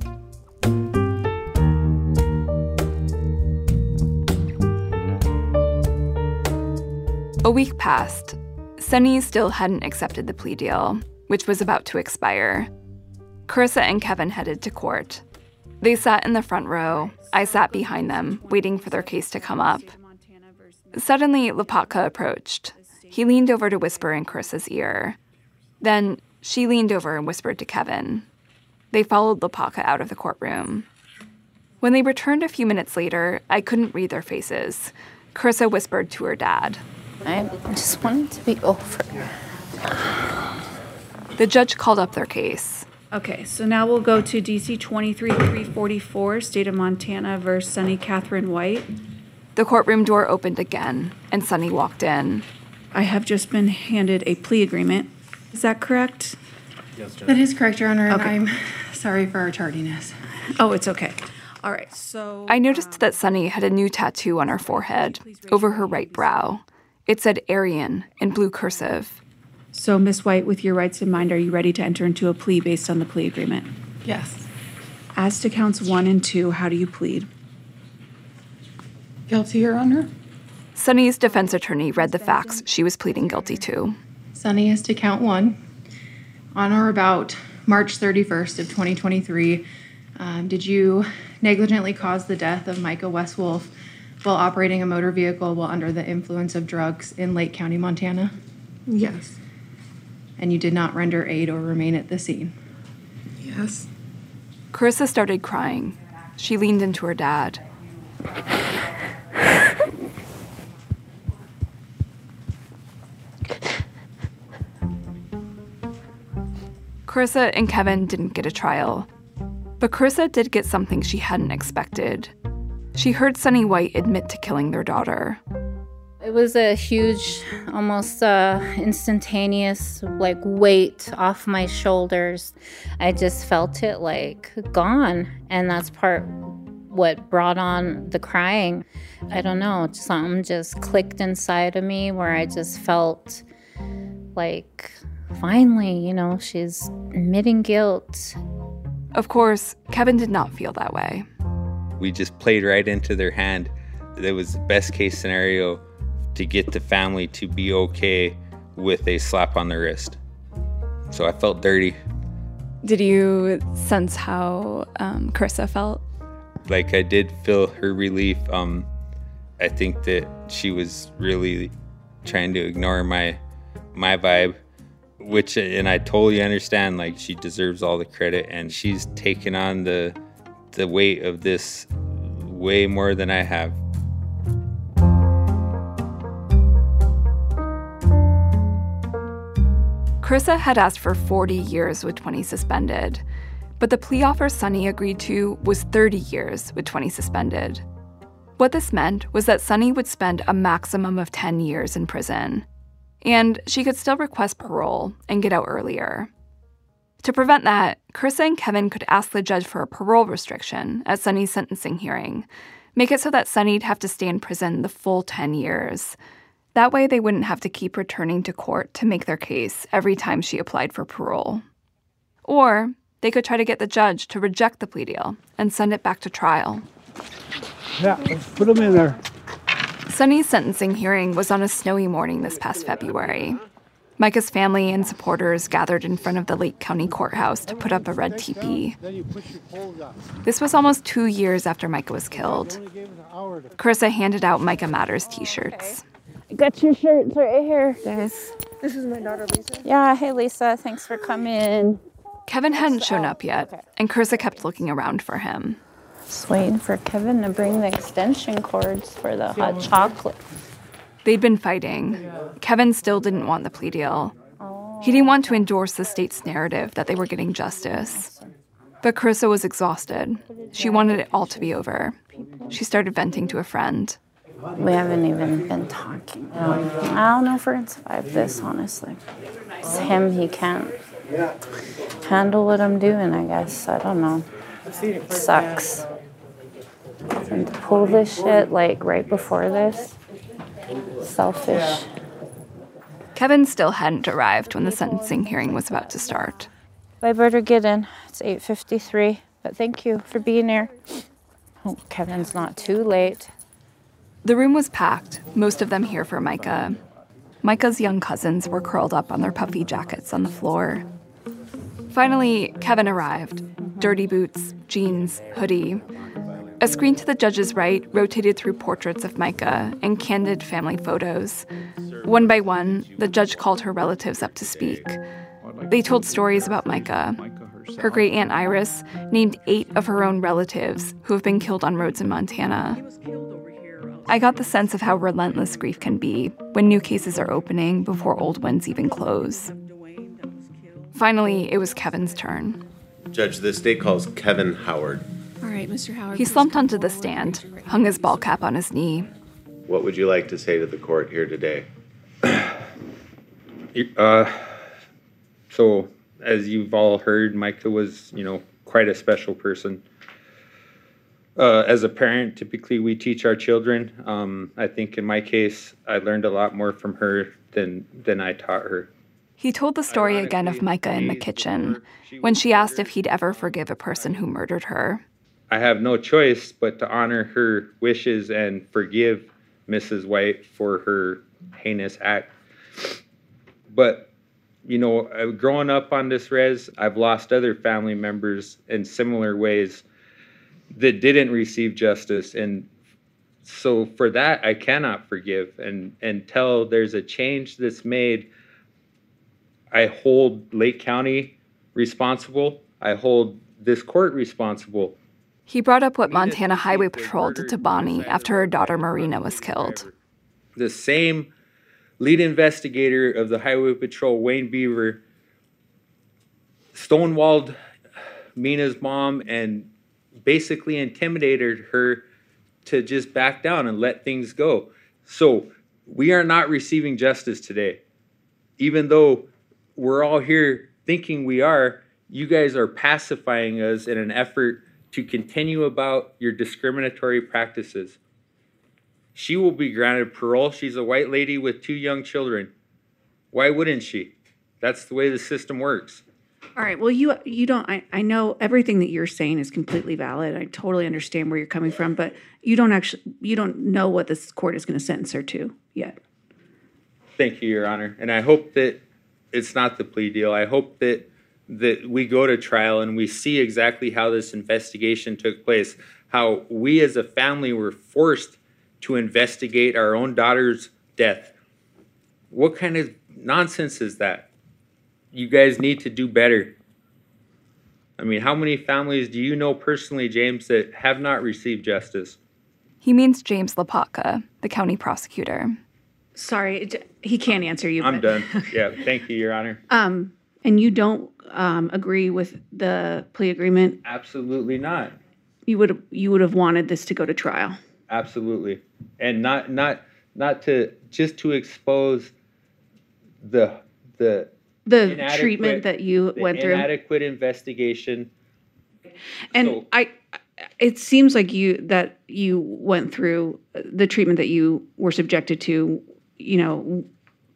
A week passed. Sunny still hadn't accepted the plea deal, which was about to expire. Carissa and Kevin headed to court. They sat in the front row. I sat behind them, waiting for their case to come up. Suddenly, Lopatka approached. He leaned over to whisper in Carissa's ear. Then she leaned over and whispered to Kevin. They followed Lopatka out of the courtroom. When they returned a few minutes later, I couldn't read their faces. Carissa whispered to her dad. I just want it to be over. The judge called up their case. Okay, so now we'll go to D C twenty-three three forty-four, State of Montana versus Sunny Catherine White. The courtroom door opened again, and Sunny walked in. I have just been handed a plea agreement. Is that correct? Yes, Judge. That is correct, Your Honor, and Okay. I'm sorry for our tardiness. Oh, it's okay. All right, so... I noticed that Sunny had a new tattoo on her forehead, over her right brow. It said Aryan in blue cursive. So, Miss White, with your rights in mind, are you ready to enter into a plea based on the plea agreement? Yes. As to counts one and two, how do you plead? Guilty, Your Honor. Sunny's defense attorney read the facts she was pleading guilty to. Sunny is to count one. On or about March thirty-first of twenty twenty-three, um, did you negligently cause the death of Micah Westwolf while operating a motor vehicle while under the influence of drugs in Lake County, Montana? Yes. And you did not render aid or remain at the scene? Yes. Carissa started crying. She leaned into her dad. Carissa and Kevin didn't get a trial. But Carissa did get something she hadn't expected. She heard Sunny White admit to killing their daughter. It was a huge, almost uh, instantaneous, like, weight off my shoulders. I just felt it, like, gone. And that's part what brought on the crying. I don't know, something just clicked inside of me where I just felt like, finally, you know, she's admitting guilt. Of course, Kevin did not feel that way. We just played right into their hand. It was the best case scenario to get the family to be okay with a slap on the wrist. So I felt dirty. Did you sense how um, Carissa felt? Like, I did feel her relief. Um, I think that she was really trying to ignore my my vibe, which, and I totally understand, like, she deserves all the credit, and she's taken on the the weight of this way more than I have. Carissa had asked for forty years with twenty suspended, but the plea offer Sunny agreed to was thirty years with twenty suspended. What this meant was that Sunny would spend a maximum of ten years in prison, and she could still request parole and get out earlier. To prevent that, Carissa and Kevin could ask the judge for a parole restriction at Sunny's sentencing hearing, make it so that Sunny'd have to stay in prison the full ten years. That way they wouldn't have to keep returning to court to make their case every time she applied for parole. Or they could try to get the judge to reject the plea deal and send it back to trial. Yeah, put them in there. Sunny's sentencing hearing was on a snowy morning this past February. Micah's family and supporters gathered in front of the Lake County Courthouse to put up a red teepee. This was almost two years after Micah was killed. Carissa handed out Micah Matters t-shirts. I got your shirts right here, guys. This is my daughter, Lisa. Yeah, hey, Lisa. Thanks for coming. Kevin hadn't shown up yet, and Carissa kept looking around for him. Just waiting for Kevin to bring the extension cords for the hot chocolate. They'd been fighting. Kevin still didn't want the plea deal. He didn't want to endorse the state's narrative that they were getting justice. But Carissa was exhausted. She wanted it all to be over. She started venting to a friend. We haven't even been talking. I don't know if we're going to survive this, honestly. It's him, he can't handle what I'm doing, I guess. I don't know. It sucks. And to pull this shit, like, right before this, selfish. Kevin still hadn't arrived when the sentencing hearing was about to start. I better get in. It's eight fifty-three, but thank you for being here. Hope Kevin's not too late. The room was packed, most of them here for Micah. Micah's young cousins were curled up on their puffy jackets on the floor. Finally, Kevin arrived. Dirty boots, jeans, hoodie. A screen to the judge's right rotated through portraits of Micah and candid family photos. One by one, the judge called her relatives up to speak. They told stories about Micah. Her great-aunt Iris named eight of her own relatives who have been killed on roads in Montana. I got the sense of how relentless grief can be when new cases are opening before old ones even close. Finally, it was Kevin's turn. Judge, the state calls Kevin Howard. All right, Mister Howard. He slumped onto the stand, hung his ball cap on his knee. What would you like to say to the court here today? Uh, so, as you've all heard, Micah was, you know, quite a special person. Uh, as a parent, typically we teach our children. Um, I think in my case, I learned a lot more from her than than I taught her. He told the story again of Micah in the kitchen when she asked if he'd ever forgive a person who murdered her. I have no choice but to honor her wishes and forgive Missus White for her heinous act. But, you know, growing up on this res, I've lost other family members in similar ways that didn't receive justice. And so for that, I cannot forgive. And until there's a change that's made, I hold Lake County responsible. I hold this court responsible. He brought up what Montana Highway Patrol did to Bonnie after her daughter Marina was killed. The same lead investigator of the Highway Patrol, Wayne Beaver, stonewalled Mina's mom and basically intimidated her to just back down and let things go. So we are not receiving justice today. Even though we're all here thinking we are, you guys are pacifying us in an effort to continue about your discriminatory practices. She will be granted parole. She's a white lady with two young children. Why wouldn't she? That's the way the system works. All right. Well, you you don't. I, I know everything that you're saying is completely valid. I totally understand where you're coming from, but you don't actually you don't know what this court is going to sentence her to yet. Thank you, Your Honor. And I hope that it's not the plea deal. I hope that that we go to trial and we see exactly how this investigation took place, how we as a family were forced to investigate our own daughter's death. What kind of nonsense is that? You guys need to do better. I mean, how many families do you know personally, James, that have not received justice? He means James Lapaka, the county prosecutor. Sorry, he can't answer you. I'm but, done. Yeah, thank you, Your Honor. Um, and you don't um, agree with the plea agreement? Absolutely not. You would you would have wanted this to go to trial? Absolutely, and not not not to just to expose the the the treatment that you the went through, inadequate investigation. And so, I, it seems like you that you went through the treatment that you were subjected to. You know,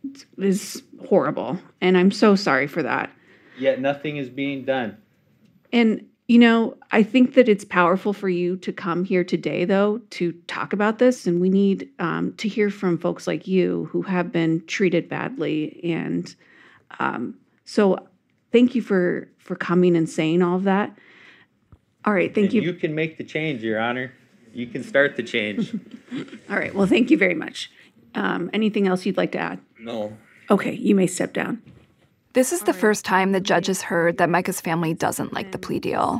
is horrible, and I'm so sorry for that. Yet nothing is being done. And you know, I think that it's powerful for you to come here today, though, to talk about this. And we need um, to hear from folks like you who have been treated badly. And um, so thank you for, for coming and saying all of that. All right, thank and you. You can make the change, Your Honor. You can start the change. All right, well, thank you very much. Um, anything else you'd like to add? No. Okay, you may step down. This is the first time the judge has heard that Micah's family doesn't like the plea deal.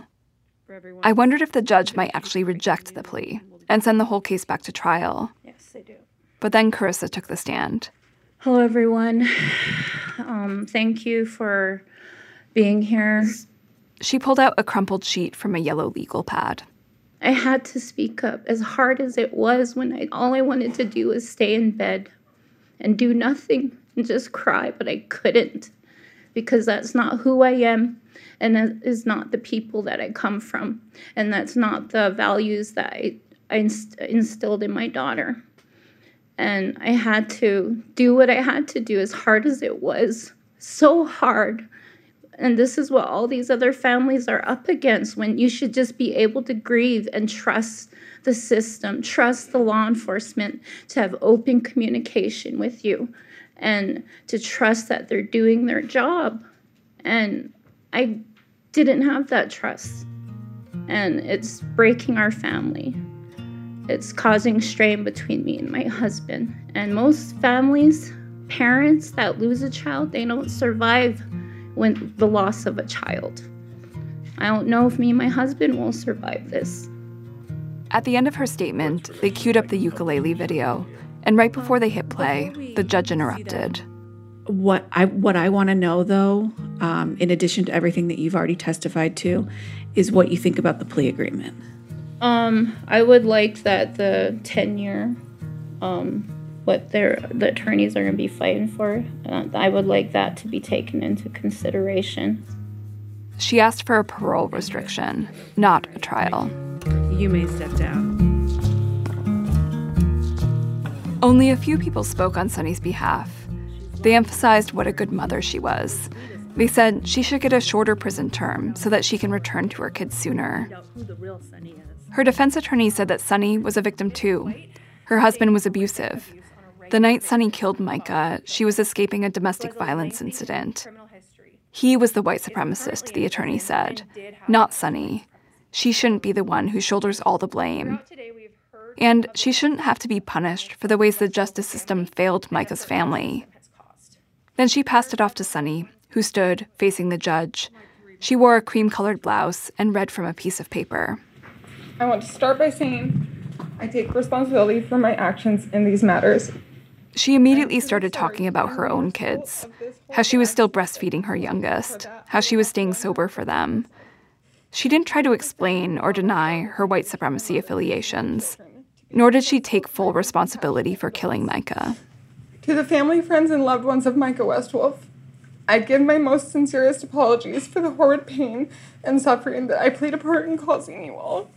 I wondered if the judge might actually reject the plea and send the whole case back to trial. Yes, I do. But then Carissa took the stand. Hello, everyone. Um, thank you for being here. She pulled out a crumpled sheet from a yellow legal pad. I had to speak up, as hard as it was when I, all I wanted to do was stay in bed and do nothing and just cry, but I couldn't. Because that's not who I am, and that is not the people that I come from, and that's not the values that I, I inst- instilled in my daughter. And I had to do what I had to do, as hard as it was. So hard. And this is what all these other families are up against, when you should just be able to grieve and trust the system, trust the law enforcement to have open communication with you. and to trust that they're doing their job. And I didn't have that trust. And it's breaking our family. It's causing strain between me and my husband. And most families, parents that lose a child, they don't survive when the loss of a child. I don't know if me and my husband will survive this. At the end of her statement, they queued up the ukulele video. And right before they hit play, the judge interrupted. What I what I want to know, though, um, in addition to everything that you've already testified to, is what you think about the plea agreement. Um, I would like that the ten-year, um, what their the attorneys are going to be fighting for, uh, I would like that to be taken into consideration. She asked for a parole restriction, not a trial. You may step down. Only a few people spoke on Sunny's behalf. They emphasized what a good mother she was. They said she should get a shorter prison term so that she can return to her kids sooner. Her defense attorney said that Sunny was a victim too. Her husband was abusive. The night Sunny killed Micah, she was escaping a domestic violence incident. He was the white supremacist, the attorney said, not Sunny. She shouldn't be the one who shoulders all the blame. And she shouldn't have to be punished for the ways the justice system failed Micah's family. Then she passed it off to Sunny, who stood facing the judge. She wore a cream-colored blouse and read from a piece of paper. I want to start by saying I take responsibility for my actions in these matters. She immediately started talking about her own kids, how she was still breastfeeding her youngest, how she was staying sober for them. She didn't try to explain or deny her white supremacy affiliations, nor did she take full responsibility for killing Micah. To the family, friends, and loved ones of Micah Westwolf, I give my most sincerest apologies for the horrid pain and suffering that I played a part in causing you all.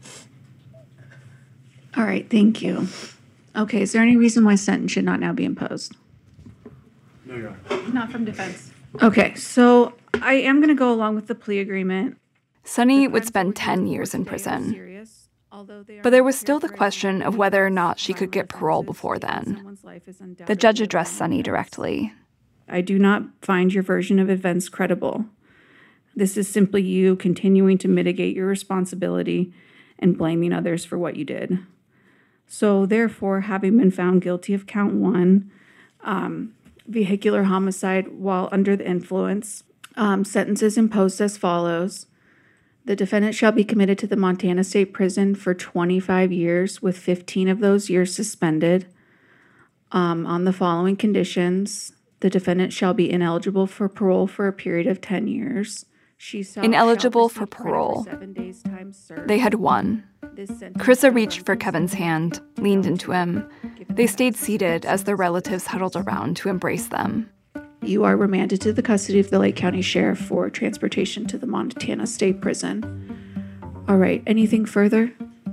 All right, thank you. Okay, is there any reason why sentence should not now be imposed? No, Your Honor. Not from defense. Okay, so I am going to go along with the plea agreement. Sunny would spend ten years in prison. But there was still the question of whether or not she could get parole before then. The judge addressed Sunny directly. I do not find your version of events credible. This is simply you continuing to mitigate your responsibility and blaming others for what you did. So therefore, having been found guilty of count one, um, vehicular homicide while under the influence, um, sentences imposed as follows. The defendant shall be committed to the Montana State Prison for twenty-five years, with fifteen of those years suspended. Um, on the following conditions, the defendant shall be ineligible for parole for a period of ten years. She shall, ineligible shall for parole. For seven days time served. They had won. Carissa reached for Kevin's hand, leaned into him. They stayed seated as their relatives huddled around to embrace them. You are remanded to the custody of the Lake County Sheriff for transportation to the Montana State Prison. All right, anything further?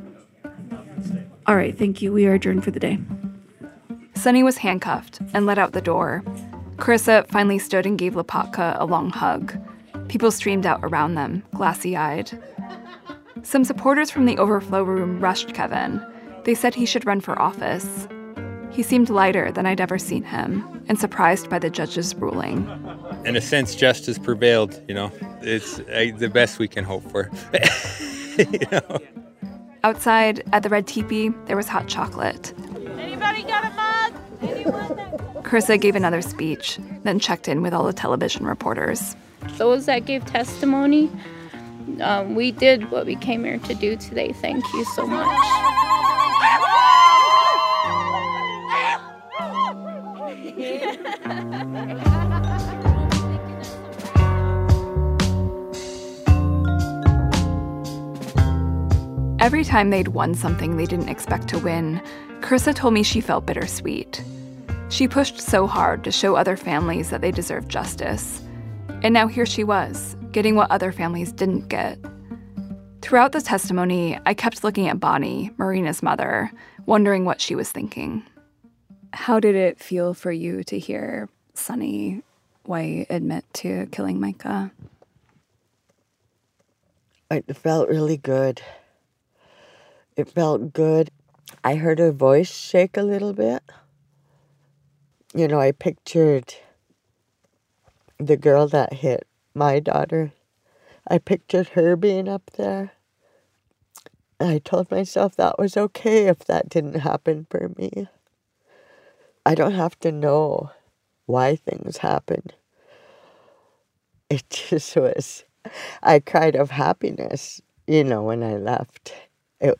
All right, thank you. We are adjourned for the day. Sunny was handcuffed and led out the door. Carissa finally stood and gave Lopatka a long hug. People streamed out around them, glassy-eyed. Some supporters from the overflow room rushed Kevin. They said he should run for office. He seemed lighter than I'd ever seen him, and surprised by the judge's ruling. In a sense, justice prevailed, you know. It's uh, the best we can hope for. You know? Outside, at the Red Teepee, there was hot chocolate. Anybody got a mug? Anyone that... Carissa gave another speech, then checked in with all the television reporters. Those that gave testimony, um, we did what we came here to do today. Thank you so much. Every time they'd won something they didn't expect to win, Carissa told me she felt bittersweet. She pushed so hard to show other families that they deserved justice. And now here she was, getting what other families didn't get. Throughout the testimony, I kept looking at Bonnie, Marina's mother, wondering what she was thinking. How did it feel for you to hear Sunny White admit to killing Micah? It felt really good. It felt good. I heard her voice shake a little bit. you know, I pictured the girl that hit my daughter. I pictured her being up there. And I told myself that was okay if that didn't happen for me. I don't have to know why things happened. It just was, I cried of happiness, you know, when I left. It,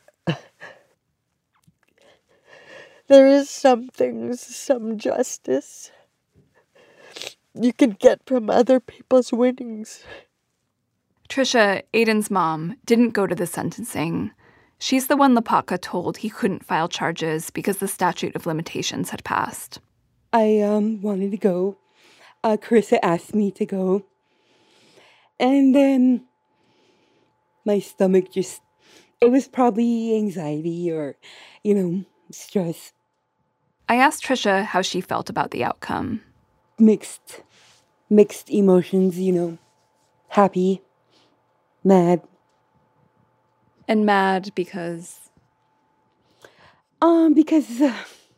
there is some things, some justice you can get from other people's winnings. Trisha, Aiden's mom, didn't go to the sentencing. She's the one Lepaka told he couldn't file charges because the statute of limitations had passed. I um wanted to go. Uh, Carissa asked me to go. And then my stomach just, it was probably anxiety or, you know, stress. I asked Trisha how she felt about the outcome. Mixed, mixed emotions, you know, happy, mad. And mad because? Um, because, uh,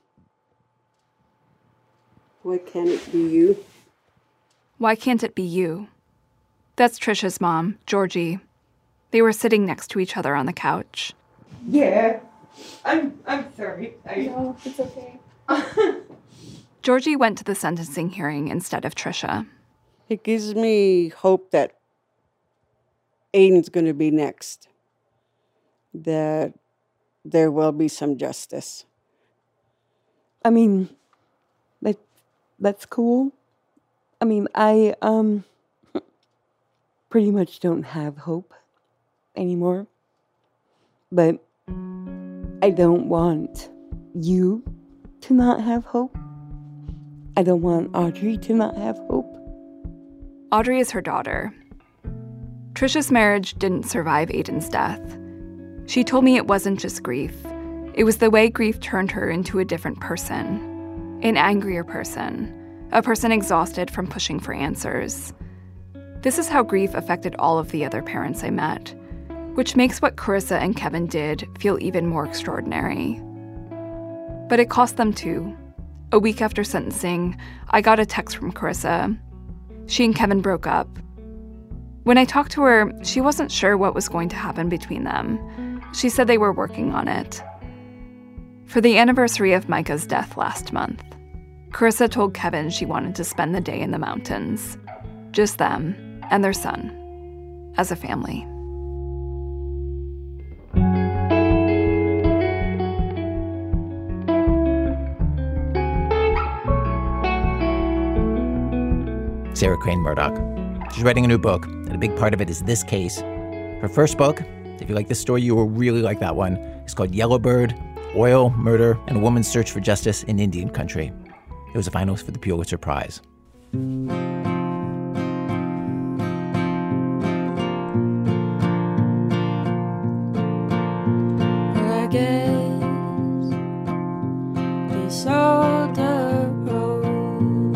why can't it be you? Why can't it be you? That's Trisha's mom, Georgie. They were sitting next to each other on the couch. Yeah, I'm, I'm sorry. I... No, it's okay. Georgie went to the sentencing hearing instead of Trisha. It gives me hope that Aiden's going to be next. That there will be some justice. I mean, that that's cool. I mean, I um pretty much don't have hope anymore. But I don't want you to not have hope. I don't want Audrey to not have hope. Audrey is her daughter. Trisha's marriage didn't survive Aiden's death. She told me it wasn't just grief. It was the way grief turned her into a different person. An angrier person. A person exhausted from pushing for answers. This is how grief affected all of the other parents I met, which makes what Carissa and Kevin did feel even more extraordinary. But it cost them too. A week after sentencing, I got a text from Carissa. She and Kevin broke up. When I talked to her, she wasn't sure what was going to happen between them. She said they were working on it. For the anniversary of Micah's death last month, Carissa told Kevin she wanted to spend the day in the mountains. Just them and their son, as a family. Sarah Crane Murdoch. She's writing a new book, and a big part of it is this case. Her first book, if you like this story, you will really like that one. It's called Yellowbird, Oil, Murder, and a Woman's Search for Justice in Indian Country. It was a finalist for the Pulitzer Prize. I guess this old road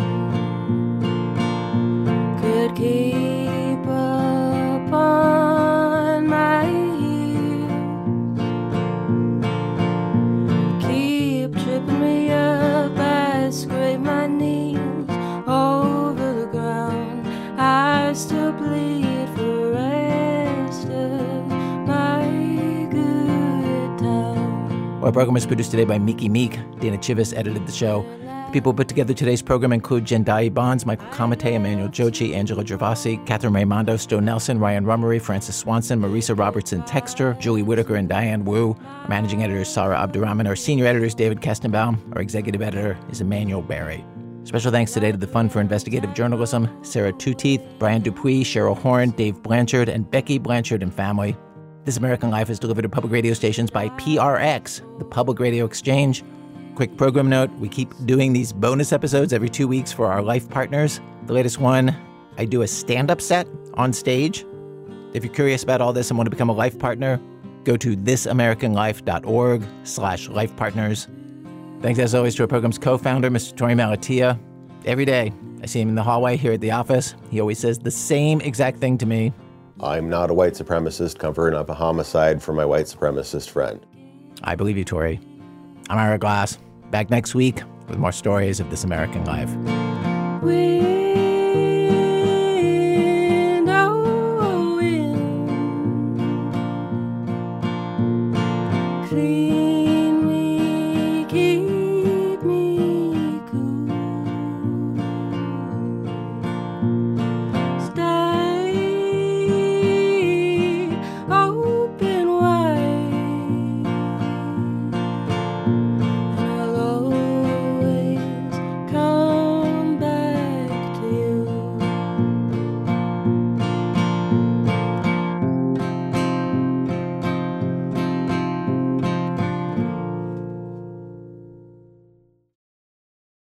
could keep up on my heels, keep tripping me up. I scrape my knees over the ground. I still bleed for rest of my good time. Our program is produced today by Miki Meek. Dana Chivas edited the show. The people who put together today's program include Jendai Bonds, Michael Kamate, Emmanuel Jochi, Angela Gervasi, Catherine Raimondo, Stowe Nelson, Ryan Rummery, Francis Swanson, Marisa Robertson Texter, Julie Whitaker, and Diane Wu. Our managing editor is Sarah Abdurrahman. Our senior editor is David Kestenbaum. Our executive editor is Emmanuel Barry. Special thanks today to the Fund for Investigative Journalism, Sarah Two-Teeth, Brian Dupuis, Cheryl Horn, Dave Blanchard, and Becky Blanchard and family. This American Life is delivered to public radio stations by P R X, the Public Radio Exchange. Quick program note, we keep doing these bonus episodes every two weeks for our life partners. The latest one, I do a stand-up set on stage. If you're curious about all this and want to become a life partner, go to thisamericanlife.org slash life partners. Thanks as always to our program's co-founder, Mister Tori Malatia. Every day, I see him in the hallway here at the office. He always says the same exact thing to me. I'm not a white supremacist covering up a homicide for my white supremacist friend. I believe you, Tori. I'm Ira Glass. Back next week with more stories of this American life. Wind, oh, wind, clean.